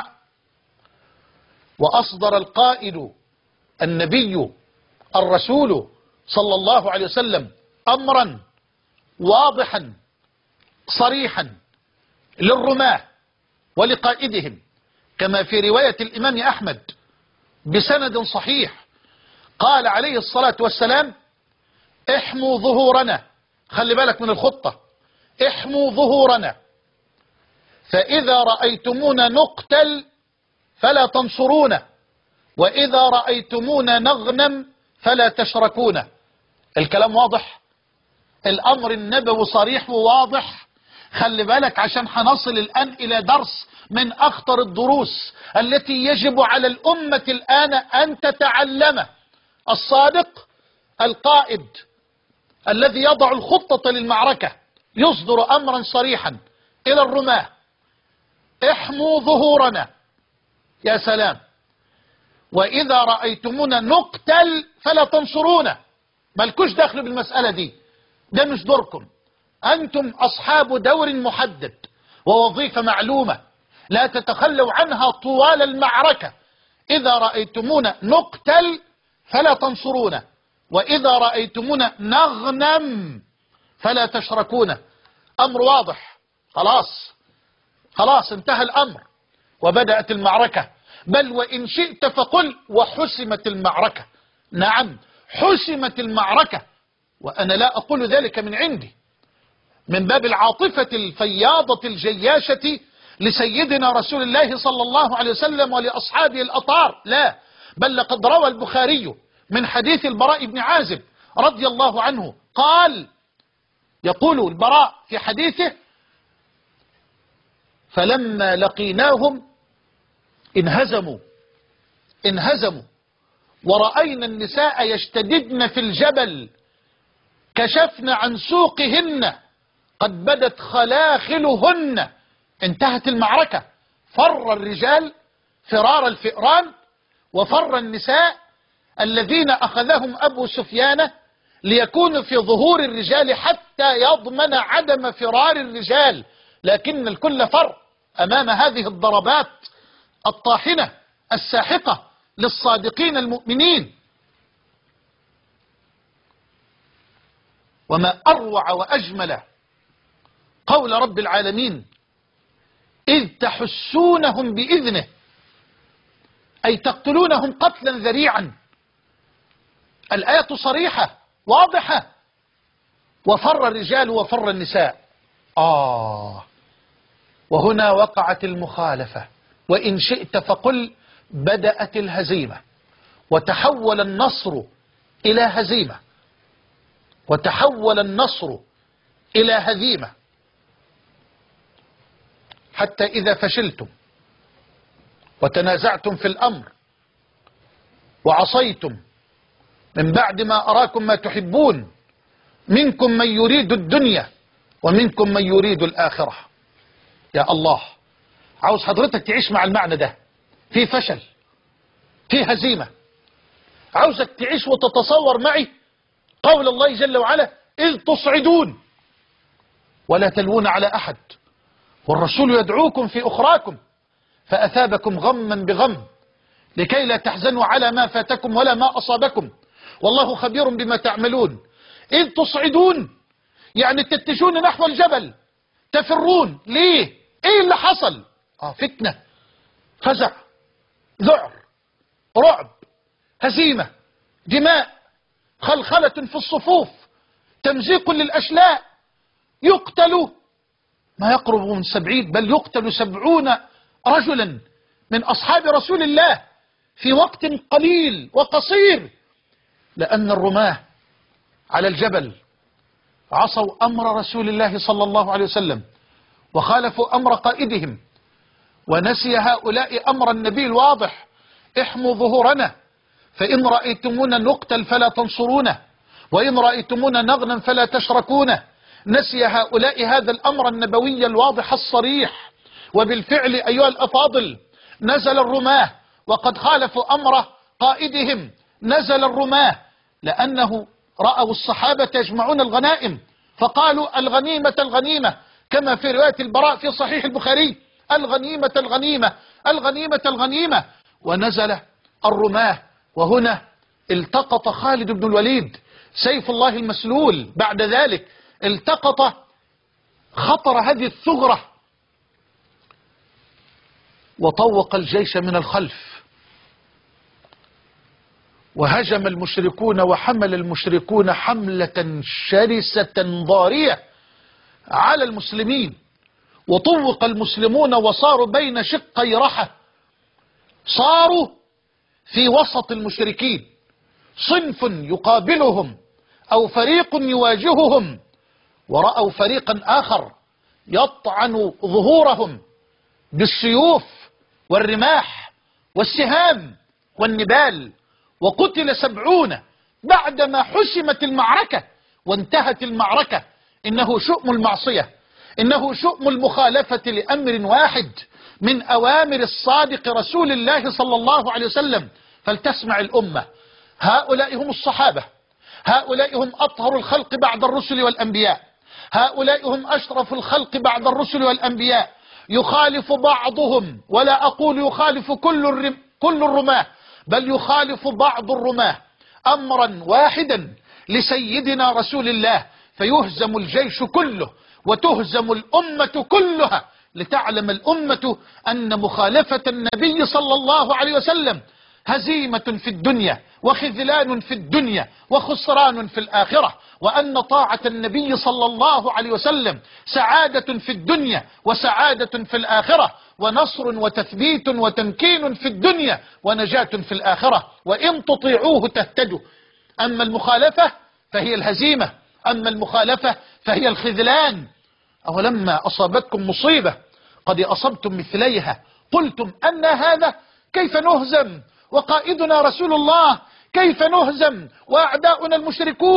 وأصدر القائد النبي الرسول صلى الله عليه وسلم أمرا واضحا صريحا للرماة ولقائدهم، كما في رواية الإمام أحمد بسند صحيح، قال عليه الصلاة والسلام احموا ظهورنا، خلي بالك من الخطة، احموا ظهورنا، فإذا رأيتمونا نقتل فلا تنصرونا، وإذا رأيتمونا نغنم فلا تشركونا. الكلام واضح، الأمر النبوي صريح وواضح. خلي بالك عشان هنصل الآن إلى درس من أخطر الدروس التي يجب على الأمة الآن أن تتعلمه. الصادق القائد الذي يضع الخطة للمعركة يصدر أمرا صريحا إلى الرماة، احموا ظهورنا، يا سلام، وإذا رأيتمونا نقتل فلا تنصرونا. مالكوش دخل بالمسألة دي، ده مش دوركم، أنتم أصحاب دور محدد ووظيفة معلومة لا تتخلوا عنها طوال المعركة. إذا رأيتمونا نقتل فلا تنصرونا، وإذا رأيتمونا نغنم فلا تشركونا. أمر واضح، خلاص خلاص انتهى الأمر وبدأت المعركة. بل وإن شئت فقل وحسمت المعركة. نعم، حسمت المعركة، وأنا لا أقول ذلك من عندي من باب العاطفة الفياضة الجياشة لسيدنا رسول الله صلى الله عليه وسلم ولأصحابه الأطهار، لا، بل لقد روى البخاري من حديث البراء بن عازب رضي الله عنه قال، يقول البراء في حديثه: فلما لقيناهم انهزموا انهزموا ورأينا النساء يشتددن في الجبل كشفن عن سوقهن قد بدت خلاخلهن. انتهت المعركة، فر الرجال فرار الفئران، وفر النساء الذين أخذهم أبو سفيان ليكونوا في ظهور الرجال حتى يضمن عدم فرار الرجال، لكن الكل فر أمام هذه الضربات الطاحنة الساحقة للصادقين المؤمنين. وما أروع وأجمل قول رب العالمين إذ تحسونهم بإذنه، أي تقتلونهم قتلا ذريعا. الآية صريحة واضحة. وفر الرجال وفر النساء. آه وهنا وقعت المخالفة. وإن شئت فقل بدأت الهزيمة، وتحول النصر إلى هزيمة، وتحول النصر إلى هزيمة، حتى إذا فشلتم وتنازعتم في الأمر وعصيتم من بعد ما أراكم ما تحبون، منكم من يريد الدنيا ومنكم من يريد الآخرة. يا الله، عاوز حضرتك تعيش مع المعنى ده. في فشل، في هزيمة. عاوزك تعيش وتتصور معي قول الله جل وعلا إذ تصعدون ولا تلوون على أحد والرسول يدعوكم في أخراكم فأثابكم غما بغم لكي لا تحزنوا على ما فاتكم ولا ما أصابكم والله خبير بما تعملون. إذ تصعدون يعني تتجون نحو الجبل، تفرون. ليه؟ إيه اللي حصل؟ آه فتنة، فزع، ذعر، رعب، هزيمة، دماء، خلخلة في الصفوف، تمزيق للأشلاء، يقتل ما يقرب من سبعين بل يقتل سبعون رجلا من أصحاب رسول الله في وقت قليل وقصير، لأن الرماة على الجبل عصوا أمر رسول الله صلى الله عليه وسلم وخالفوا أمر قائدهم، ونسي هؤلاء أمر النبي الواضح احموا ظهورنا فإن رأيتمونا نقتل فلا تنصرونه وإن رأيتمونا نغنم فلا تشركونه. نسي هؤلاء هذا الأمر النبوي الواضح الصريح، وبالفعل أيها الأفاضل نزل الرماة وقد خالفوا أمر قائدهم. نزل الرماة لأنه رأوا الصحابة يجمعون الغنائم فقالوا الغنيمة الغنيمة، كما في رواية البراء في صحيح البخاري الغنيمة الغنيمة الغنيمة الغنيمة. ونزل الرماة، وهنا التقط خالد بن الوليد سيف الله المسلول. بعد ذلك التقط خطر هذه الثغرة وطوق الجيش من الخلف، وهجم المشركون وحمل المشركون حملة شرسة ضارية على المسلمين، وطوق المسلمون وصاروا بين شقي رحى، صاروا في وسط المشركين، صنف يقابلهم أو فريق يواجههم، ورأوا فريقا آخر يطعن ظهورهم بالسيوف والرماح والسهام والنبال، وقتل سبعون بعدما حسمت المعركة وانتهت المعركة. إنه شؤم المعصية، إنه شؤم المخالفة لأمر واحد من أوامر الصادق رسول الله صلى الله عليه وسلم. فلتسمع الأمة، هؤلاء هم الصحابة، هؤلاء هم أطهر الخلق بعد الرسل والأنبياء، هؤلاء هم أشرف الخلق بعد الرسل والأنبياء. يخالف بعضهم، ولا أقول يخالف كل الرم كل الرماة، بل يخالف بعض الرماة أمرا واحدا لسيدنا رسول الله، فيهزم الجيش كله وتهزم الأمة كلها، لتعلم الأمة أن مخالفة النبي صلى الله عليه وسلم هزيمة في الدنيا وخذلان في الدنيا وخسران في الآخرة، وأن طاعة النبي صلى الله عليه وسلم سعادة في الدنيا وسعادة في الآخرة، ونصر وتثبيت وتمكين في الدنيا ونجاة في الآخرة، وإن تطيعوه تهتدوا. أما المخالفة فهي الهزيمة، أما المخالفة فهي الخذلان. أولما أصابتكم مصيبة قد أصبتم مثليها قلتم أن هذا، كيف نهزم وقائدنا رسول الله، كيف نهزم وأعداؤنا المشركون.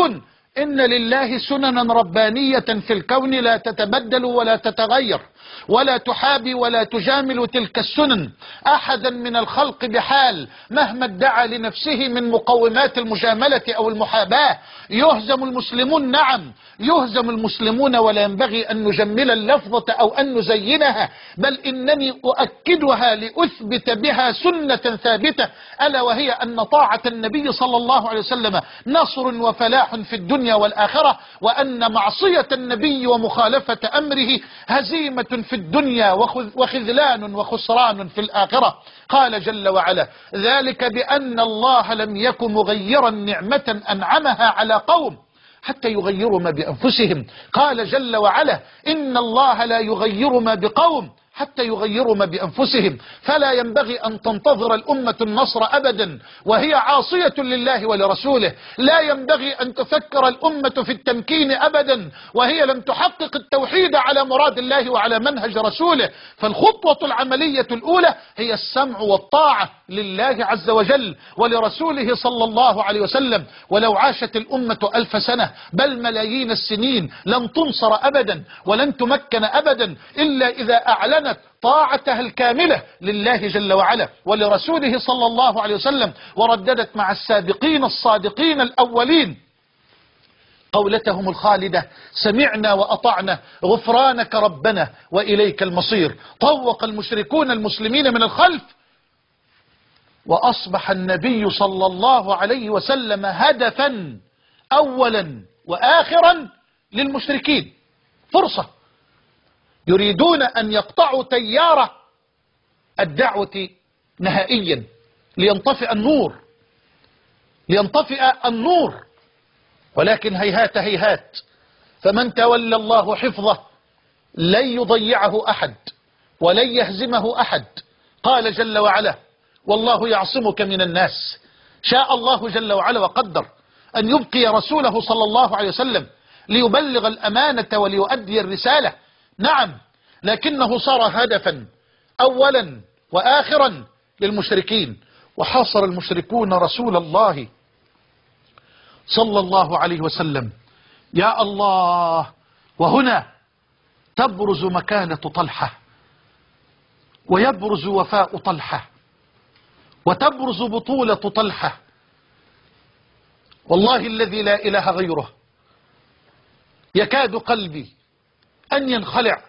إن لله سننا ربانية في الكون لا تتبدل ولا تتغير ولا تحابي ولا تجامل تلك السنن أحدا من الخلق بحال مهما ادعى لنفسه من مقومات المجاملة أو المحاباة. يهزم المسلمون، نعم يهزم المسلمون، ولا ينبغي أن نجمل اللفظة أو أن نزينها، بل إنني أؤكدها لأثبت بها سنة ثابتة، ألا وهي أن طاعة النبي صلى الله عليه وسلم نصر وفلاح في الدنيا والآخرة، وأن معصية النبي ومخالفة أمره هزيمة في الدنيا وخذلان وخسران في الآخرة. قال جل وعلا: ذلك بأن الله لم يك مغيرا نعمة أنعمها على قوم حتى يغيروا ما بأنفسهم. قال جل وعلا: إن الله لا يغير ما بقوم حتى يغيروا ما بأنفسهم. فلا ينبغي أن تنتظر الأمة النصر أبدا وهي عاصية لله ولرسوله. لا ينبغي أن تفكر الأمة في التمكين أبدا وهي لم تحقق التوحيد على مراد الله وعلى منهج رسوله. فالخطوة العملية الأولى هي السمع والطاعة لله عز وجل ولرسوله صلى الله عليه وسلم. ولو عاشت الأمة ألف سنة بل ملايين السنين لن تنصر أبدا ولن تمكن أبدا إلا إذا أعلنت طاعتها الكاملة لله جل وعلا ولرسوله صلى الله عليه وسلم، ورددت مع السابقين الصادقين الأولين قولتهم الخالدة: سمعنا وأطعنا غفرانك ربنا وإليك المصير. طوق المشركون المسلمين من الخلف، وأصبح النبي صلى الله عليه وسلم هدفا أولا وآخرا للمشركين. فرصة يريدون أن يقطعوا تيار الدعوة نهائيا لينطفئ النور لينطفئ النور ولكن هيهات هيهات، فمن تولى الله حفظه لن يضيعه أحد ولن يهزمه أحد. قال جل وعلا: والله يعصمك من الناس. شاء الله جل وعلا وقدر أن يبقي رسوله صلى الله عليه وسلم ليبلغ الأمانة وليؤدي الرسالة، نعم، لكنه صار هدفا أولا وآخرا للمشركين. وحاصر المشركون رسول الله صلى الله عليه وسلم. يا الله، وهنا تبرز مكانة طلحة ويبرز وفاء طلحة وتبرز بطولة طلحة. والله الذي لا إله غيره يكاد قلبي أن ينخلع،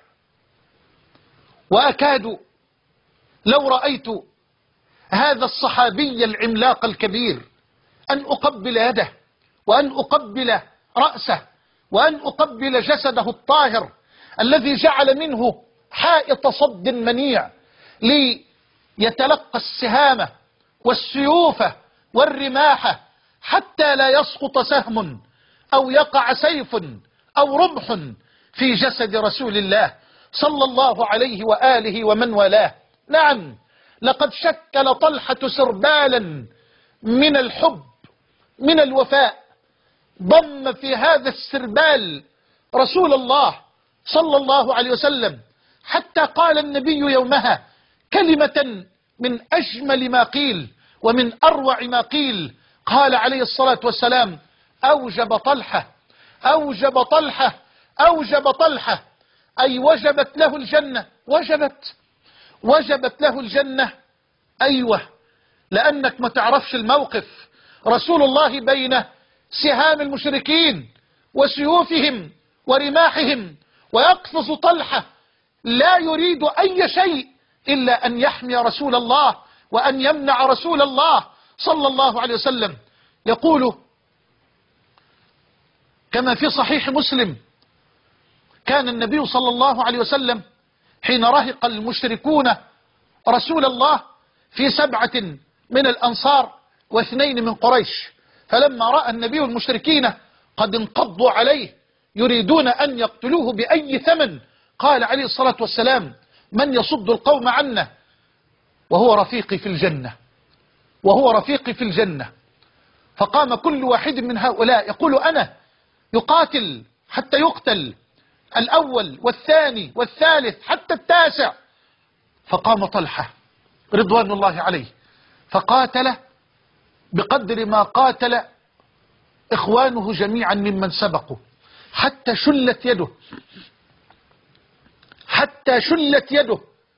وأكاد لو رأيت هذا الصحابي العملاق الكبير أن أقبل يده وأن أقبل رأسه وأن أقبل جسده الطاهر الذي جعل منه حائط صد منيع ليتلقى السهام والسيوف والرماح حتى لا يسقط سهم أو يقع سيف أو رمح في جسد رسول الله صلى الله عليه وآله ومن والاه. نعم، لقد شكل طلحة سربالا من الحب من الوفاء، ضم في هذا السربال رسول الله صلى الله عليه وسلم، حتى قال النبي يومها كلمة من أجمل ما قيل ومن أروع ما قيل. قال عليه الصلاة والسلام: أوجب طلحة أوجب طلحة أوجب طلحة، أي وجبت له الجنة. وجبت وجبت له الجنة، أيوة، لأنك ما تعرفش الموقف. رسول الله بين سهام المشركين وسيوفهم ورماحهم، ويقفز طلحة لا يريد أي شيء إلا أن يحمي رسول الله وأن يمنع رسول الله صلى الله عليه وسلم. يقول كما في صحيح مسلم: كان النبي صلى الله عليه وسلم حين رهق المشركون رسول الله في سبعة من الأنصار واثنين من قريش، فلما رأى النبي المشركين قد انقضوا عليه يريدون أن يقتلوه بأي ثمن، قال عليه الصلاة والسلام: من يصد القوم عنا وهو رفيقي في الجنة وهو رفيقي في الجنة. فقام كل واحد من هؤلاء يقول: أنا، يقاتل حتى يقتل، الأول والثاني والثالث حتى التاسع. فقام طلحة رضوان الله عليه فقاتل بقدر ما قاتل إخوانه جميعا ممن سبقوا، حتى شلت يده، حتى شلت يده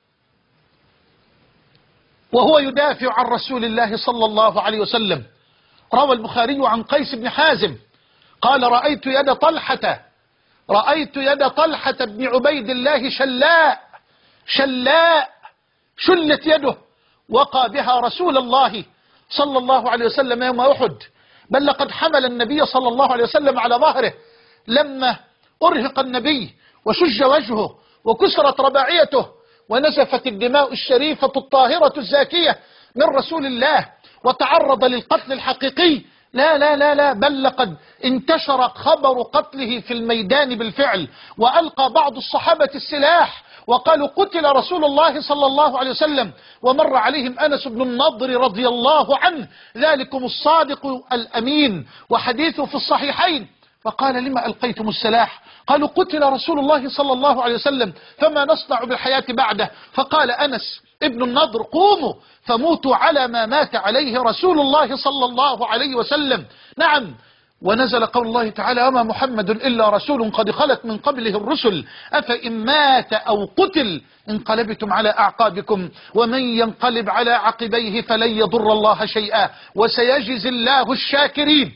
وهو يدافع عن رسول الله صلى الله عليه وسلم. روى البخاري عن قيس بن حازم قال: رأيت يد طلحة رأيت يد طلحة بن عبيد الله شلاء شلاء شلت يده، وقى بها رسول الله صلى الله عليه وسلم يوم أحد، بل لقد حمل النبي صلى الله عليه وسلم على ظهره لما أرهق النبي وشج وجهه وكسرت رباعيته ونزفت الدماء الشريفة الطاهرة الزاكية من رسول الله وتعرض للقتل الحقيقي. لا لا لا لا بل لقد انتشر خبر قتله في الميدان بالفعل، وألقى بعض الصحابة السلاح وقالوا: قتل رسول الله صلى الله عليه وسلم. ومر عليهم أنس بن النضر رضي الله عنه، ذلكم الصادق الأمين وحديثه في الصحيحين، فقال: لما ألقيتم السلاح؟ قالوا: قتل رسول الله صلى الله عليه وسلم فما نصنع بالحياة بعده؟ فقال أنس ابن النضر: قوموا فموتوا على ما مات عليه رسول الله صلى الله عليه وسلم. نعم. ونزل قول الله تعالى: وما محمد إلا رسول قد خلت من قبله الرسل أفإن مات أو قتل انقلبتم على أعقابكم ومن ينقلب على عقبيه فلن يضر الله شيئا وسيجزي الله الشاكرين.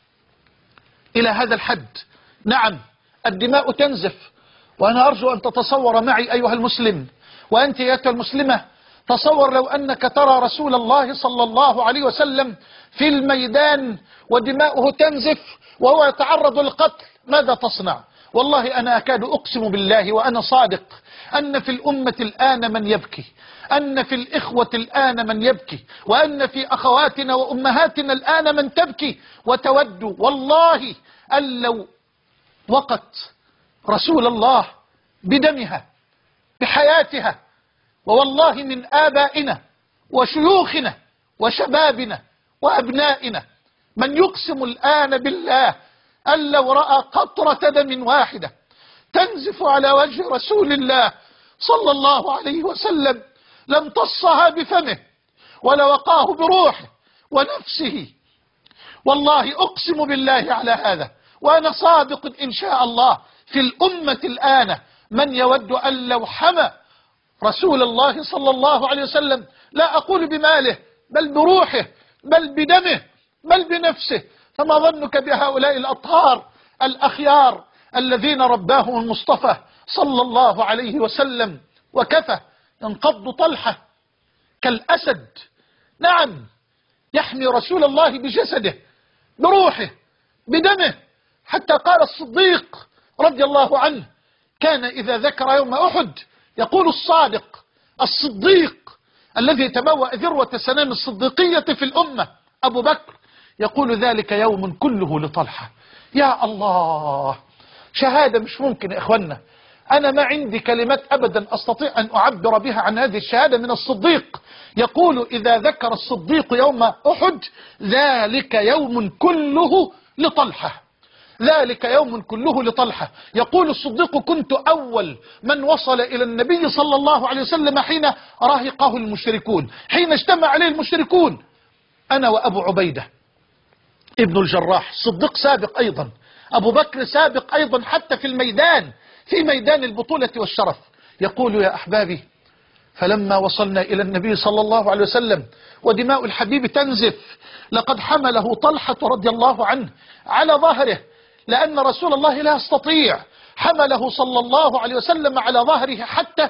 إلى هذا الحد. نعم، الدماء تنزف، وأنا أرجو أن تتصور معي أيها المسلم وأنت أيتها المسلمة، تصور لو أنك ترى رسول الله صلى الله عليه وسلم في الميدان ودماؤه تنزف وهو يتعرض للقتل، ماذا تصنع؟ والله أنا أكاد أقسم بالله وأنا صادق أن في الأمة الآن من يبكي، أن في الإخوة الآن من يبكي، وأن في أخواتنا وأمهاتنا الآن من تبكي وتود والله أن لو وقت رسول الله بدمها بحياتها، ووالله من آبائنا وشيوخنا وشبابنا وأبنائنا من يقسم الآن بالله أن لو رأى قطرة دم واحدة تنزف على وجه رسول الله صلى الله عليه وسلم لامتصها بفمه ولوقاه بروحه ونفسه. والله أقسم بالله على هذا وأنا صادق إن شاء الله، في الأمة الآن من يود أن لو حمى رسول الله صلى الله عليه وسلم، لا أقول بماله بل بروحه بل بدمه بل بنفسه، فما ظنك بهؤلاء الأطهار الأخيار الذين رباهم المصطفى صلى الله عليه وسلم. وكفى ينقض طلحة كالأسد، نعم، يحمي رسول الله بجسده بروحه بدمه، حتى قال الصديق رضي الله عنه: كان إذا ذكر يوم أحد يقول الصادق الصديق الذي تبوأ ذروة سنام الصديقية في الأمة أبو بكر، يقول: ذلك يوم كله لطلحة. يا الله، شهادة مش ممكن يا إخوانا، أنا ما عندي كلمات أبدا أستطيع أن أعبر بها عن هذه الشهادة من الصديق. يقول: إذا ذكر الصديق يوم أحد ذلك يوم كله لطلحة، ذلك يوم كله لطلحة. يقول الصديق: كنت أول من وصل إلى النبي صلى الله عليه وسلم حين راهقه المشركون، حين اجتمع عليه المشركون، أنا وأبو عبيدة ابن الجراح، صديق سابق أيضا، أبو بكر سابق أيضا حتى في الميدان، في ميدان البطولة والشرف. يقول: يا أحبابي، فلما وصلنا إلى النبي صلى الله عليه وسلم ودماء الحبيب تنزف، لقد حمله طلحة رضي الله عنه على ظهره، لأن رسول الله لا يستطيع، حمله صلى الله عليه وسلم على ظهره حتى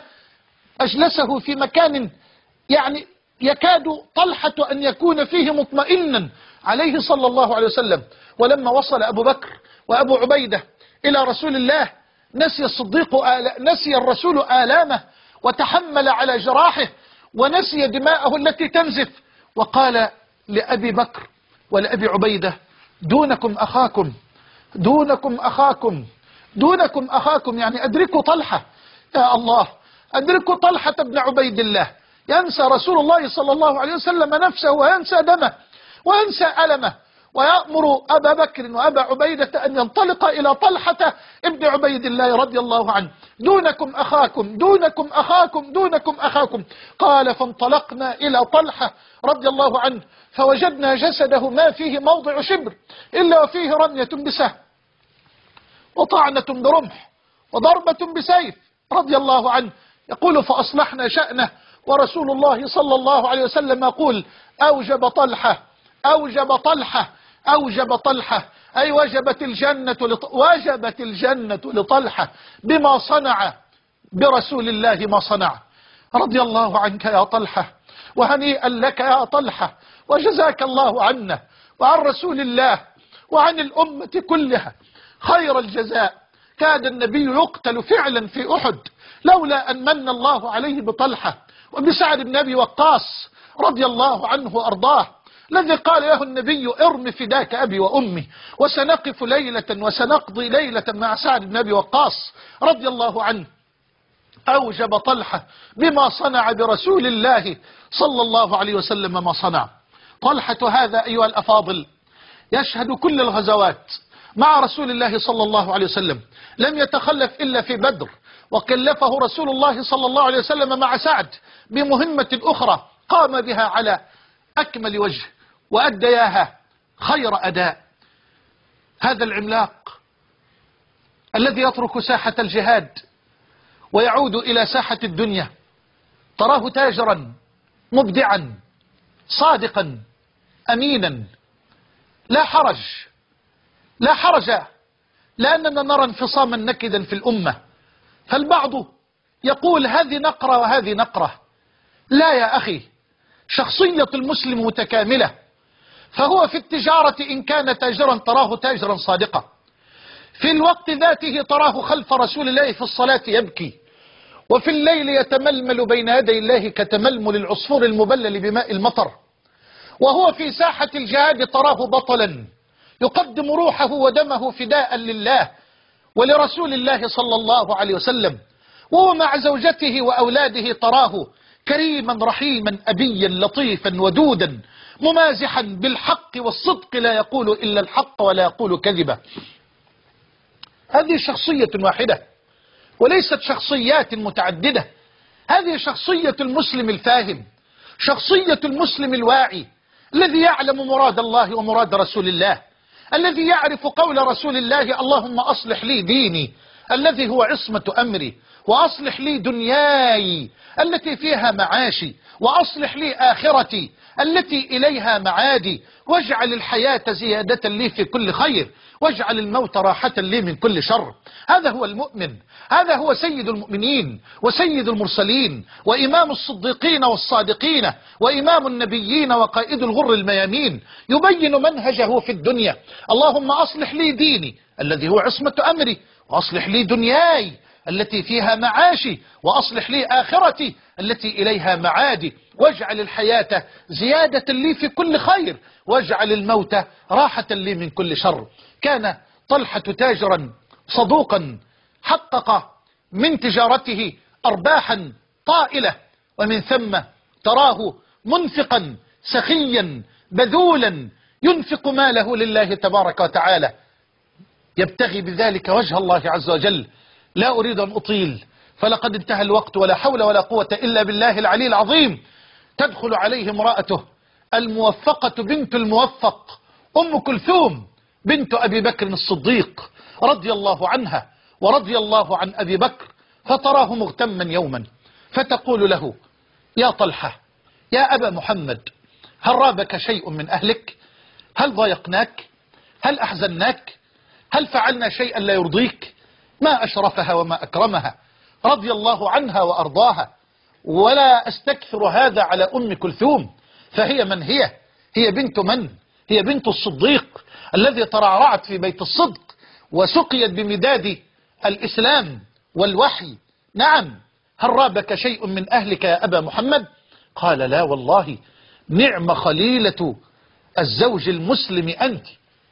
أجلسه في مكان يعني يكاد طلحة أن يكون فيه مطمئنا عليه صلى الله عليه وسلم. ولما وصل أبو بكر وأبو عبيدة إلى رسول الله نسي الصديق آل... نسي الرسول آلامه وتحمل على جراحه ونسي دماءه التي تنزف، وقال لأبي بكر ولأبي عبيدة: دونكم أخاكم دونكم أخاكم دونكم أخاكم، يعني أدركوا طلحة. يا الله، أدركوا طلحة بن عبيد الله، ينسى رسول الله صلى الله عليه وسلم نفسه وينسى دمه وينسى ألمه ويأمر أبا بكر وأبا عبيدة أن ينطلق إلى طلحة ابن عبيد الله رضي الله عنه: دونكم أخاكم دونكم أخاكم دونكم أخاكم. قال: فانطلقنا إلى طلحة رضي الله عنه فوجدنا جسده ما فيه موضع شبر إلا وفيه رمية بسهم وطعنة برمح وضربة بسيف رضي الله عنه. يقول: فأصلحنا شأنه ورسول الله صلى الله عليه وسلم يقول: أوجب طلحة أوجب طلحة أوجب طلحة، أي وجبت الجنة لط... وجبت الجنة لطلحة بما صنع برسول الله ما صنع. رضي الله عنك يا طلحة، وهنيئا لك يا طلحة، وجزاك الله عنا وعن رسول الله وعن الأمة كلها خير الجزاء. كاد النبي يقتل فعلا في أحد لولا أن من الله عليه بطلحة وبسعد بن أبي وقاص رضي الله عنه وأرضاه، الذي قال له النبي: ارم فداك أبي وأمي وسنقف ليلة وسنقضي ليلة مع سعد بن أبي وقاص رضي الله عنه. أوجب طلحة بما صنع برسول الله صلى الله عليه وسلم ما صنع. طلحة هذا أيها الأفاضل يشهد كل الغزوات مع رسول الله صلى الله عليه وسلم، لم يتخلف إلا في بدر، وكلفه رسول الله صلى الله عليه وسلم مع سعد بمهمة أخرى قام بها على أكمل وجه وأدياها خير أداء. هذا العملاق الذي يترك ساحة الجهاد ويعود إلى ساحة الدنيا، تراه تاجرا مبدعا صادقا أمينا، لا حرج لا حرج لأننا نرى انفصاما نكدا في الأمة، فالبعض يقول هذه نقرة وهذه نقرة. لا يا أخي، شخصية المسلم متكاملة، فهو في التجارة إن كان تاجرا تراه تاجرا صادقا، في الوقت ذاته تراه خلف رسول الله في الصلاة يبكي، وفي الليل يتململ بين يدي الله كتململ العصفور المبلل بماء المطر، وهو في ساحة الجهاد تراه بطلا يقدم روحه ودمه فداء لله ولرسول الله صلى الله عليه وسلم، وهو مع زوجته وأولاده تراه كريما رحيما أبيا لطيفا ودودا ممازحا بالحق والصدق، لا يقول إلا الحق ولا يقول كذبا. هذه شخصية واحدة وليست شخصيات متعددة، هذه شخصية المسلم الفاهم، شخصية المسلم الواعي الذي يعلم مراد الله ومراد رسول الله، الذي يعرف قول رسول الله: اللهم أصلح لي ديني الذي هو عصمة أمري، وأصلح لي دنياي التي فيها معاشي، وأصلح لي آخرتي التي إليها معادي، واجعل الحياة زيادة لي في كل خير، واجعل الموت راحة لي من كل شر. هذا هو المؤمن، هذا هو سيد المؤمنين وسيد المرسلين وإمام الصديقين والصادقين وإمام النبيين وقائد الغر الميامين، يبين منهجه في الدنيا: اللهم أصلح لي ديني الذي هو عصمة أمري، وأصلح لي دنياي التي فيها معاشي، وأصلح لي آخرتي التي إليها معادي، واجعل الحياة زيادة لي في كل خير، واجعل الموت راحة لي من كل شر. كان طلحة تاجرا صدوقا حقق من تجارته أرباحا طائلة، ومن ثم تراه منفقا سخيا بذولا ينفق ماله لله تبارك وتعالى يبتغي بذلك وجه الله عز وجل. لا أريد أن أطيل فلقد انتهى الوقت، ولا حول ولا قوة إلا بالله العلي العظيم. تدخل عليه امرأته الموفقة بنت الموفق أم كلثوم بنت أبي بكر الصديق رضي الله عنها ورضي الله عن أبي بكر، فتراه مغتما يوما فتقول له: يا طلحة، يا أبا محمد، هل رابك شيء من أهلك؟ هل ضايقناك؟ هل أحزناك؟ هل فعلنا شيئا لا يرضيك؟ ما أشرفها وما أكرمها رضي الله عنها وأرضاها. ولا أستكثر هذا على أم كلثوم، فهي من هي؟ هي بنت من؟ هي بنت الصديق الذي ترعرعت في بيت الصدق وسقيت بمداد الإسلام والوحي. نعم، هل رابك شيء من أهلك يا أبا محمد؟ قال: لا والله، نعم خليلة الزوج المسلم أنت،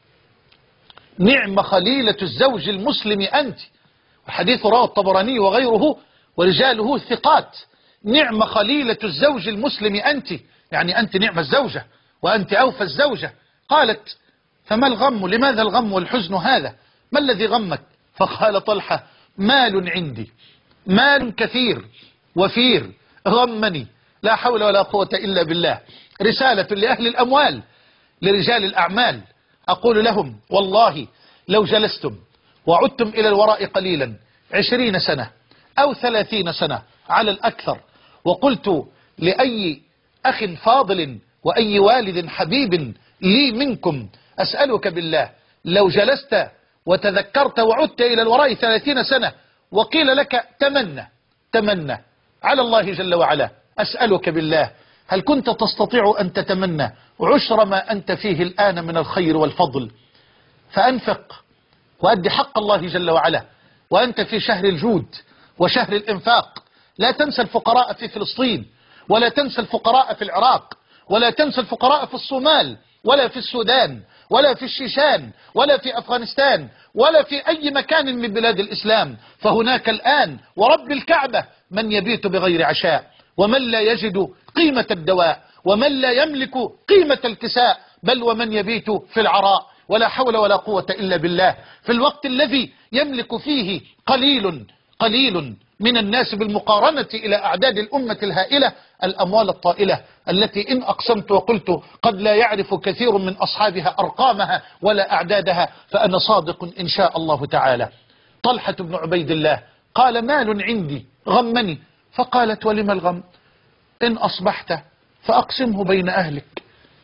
نعم خليلة الزوج المسلم أنت. الحديث رواه الطبراني وغيره ورجاله ثقات. نعم خليلة الزوج المسلم أنت، يعني أنت نعم الزوجة وأنت أوفى الزوجة. قالت: فما الغم؟ لماذا الغم والحزن هذا؟ ما الذي غمك؟ فقال طلحة: مال عندي، مال كثير وفير غمني، لا حول ولا قوة إلا بالله. رسالة لأهل الأموال، لرجال الأعمال، أقول لهم: والله لو جلستم وعدتم إلى الوراء قليلا عشرين سنة أو ثلاثين سنة على الأكثر، وقلت لأي أخ فاضل وأي والد حبيب لي منكم: أسألك بالله، لو جلست وتذكرت وعدت إلى الوراء ثلاثين سنة وقيل لك تمنى تمنى على الله جل وعلا، أسألك بالله، هل كنت تستطيع أن تتمنى عشر ما أنت فيه الآن من الخير والفضل؟ فأنفق وأدي حق الله جل وعلا، وأنت في شهر الجود وشهر الإنفاق. لا تنسى الفقراء في فلسطين، ولا تنسى الفقراء في العراق، ولا تنسى الفقراء في الصومال، ولا في السودان، ولا في الشيشان، ولا في أفغانستان، ولا في أي مكان من بلاد الإسلام. فهناك الآن ورب الكعبة من يبيت بغير عشاء، ومن لا يجد قيمة الدواء، ومن لا يملك قيمة الكساء، بل ومن يبيت في العراء، ولا حول ولا قوة إلا بالله. في الوقت الذي يملك فيه قليل قليل من الناس بالمقارنة إلى أعداد الأمة الهائلة الأموال الطائلة، التي إن أقسمت وقلت قد لا يعرف كثير من أصحابها أرقامها ولا أعدادها، فأنا صادق إن شاء الله تعالى. طلحة بن عبيد الله قال: مال عندي غمني. فقالت: ولم الغم؟ إن أصبحت فأقسمه بين أهلك.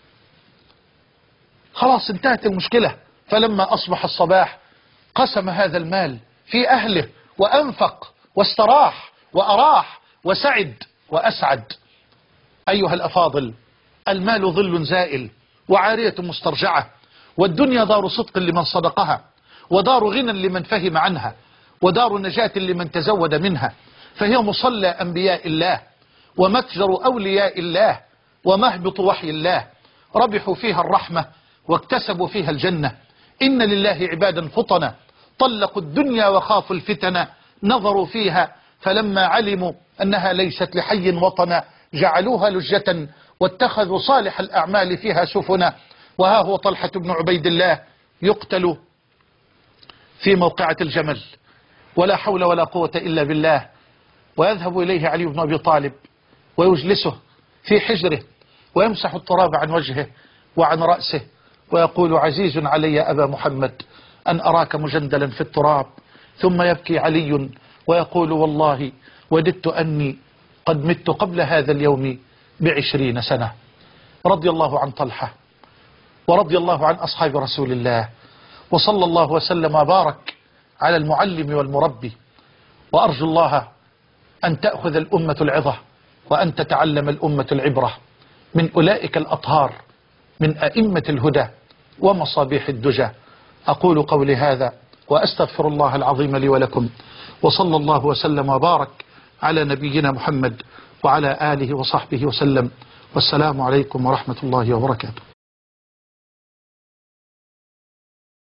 خلاص انتهت المشكلة. فلما أصبح الصباح قسم هذا المال في أهله، وأنفق واستراح وأراح وسعد وأسعد. أيها الأفاضل، المال ظل زائل وعارية مسترجعة، والدنيا دار صدق لمن صدقها، ودار غنى لمن فهم عنها، ودار نجاة لمن تزود منها. فهي مصلى أنبياء الله، ومتجر أولياء الله، ومهبط وحي الله. ربحوا فيها الرحمة واكتسبوا فيها الجنة. إن لله عبادا فطنا طلقوا الدنيا وخافوا الفتن، نظروا فيها فلما علموا أنها ليست لحي وطنا جعلوها لجة واتخذوا صالح الأعمال فيها سفنا. وها هو طلحة بن عبيد الله يقتل في موقعة الجمل، ولا حول ولا قوة إلا بالله. ويذهب إليه علي بن أبي طالب ويجلسه في حجره ويمسح التراب عن وجهه وعن رأسه ويقول: عزيز علي أبا محمد أن أراك مجندلا في التراب. ثم يبكي علي ويقول: والله وددت أني قد مت قبل هذا اليوم بعشرين سنة. رضي الله عن طلحة، ورضي الله عن أصحاب رسول الله، وصلى الله وسلم وبارك على المعلم والمربي. وأرجو الله أن تأخذ الأمة العظة، وأن تتعلم الأمة العبرة من أولئك الأطهار، من أئمة الهدى ومصابيح الدجى. أقول قولي هذا وأستغفر الله العظيم لي ولكم، وصلى الله وسلم وبارك على نبينا محمد وعلى آله وصحبه وسلم. والسلام عليكم ورحمة الله وبركاته.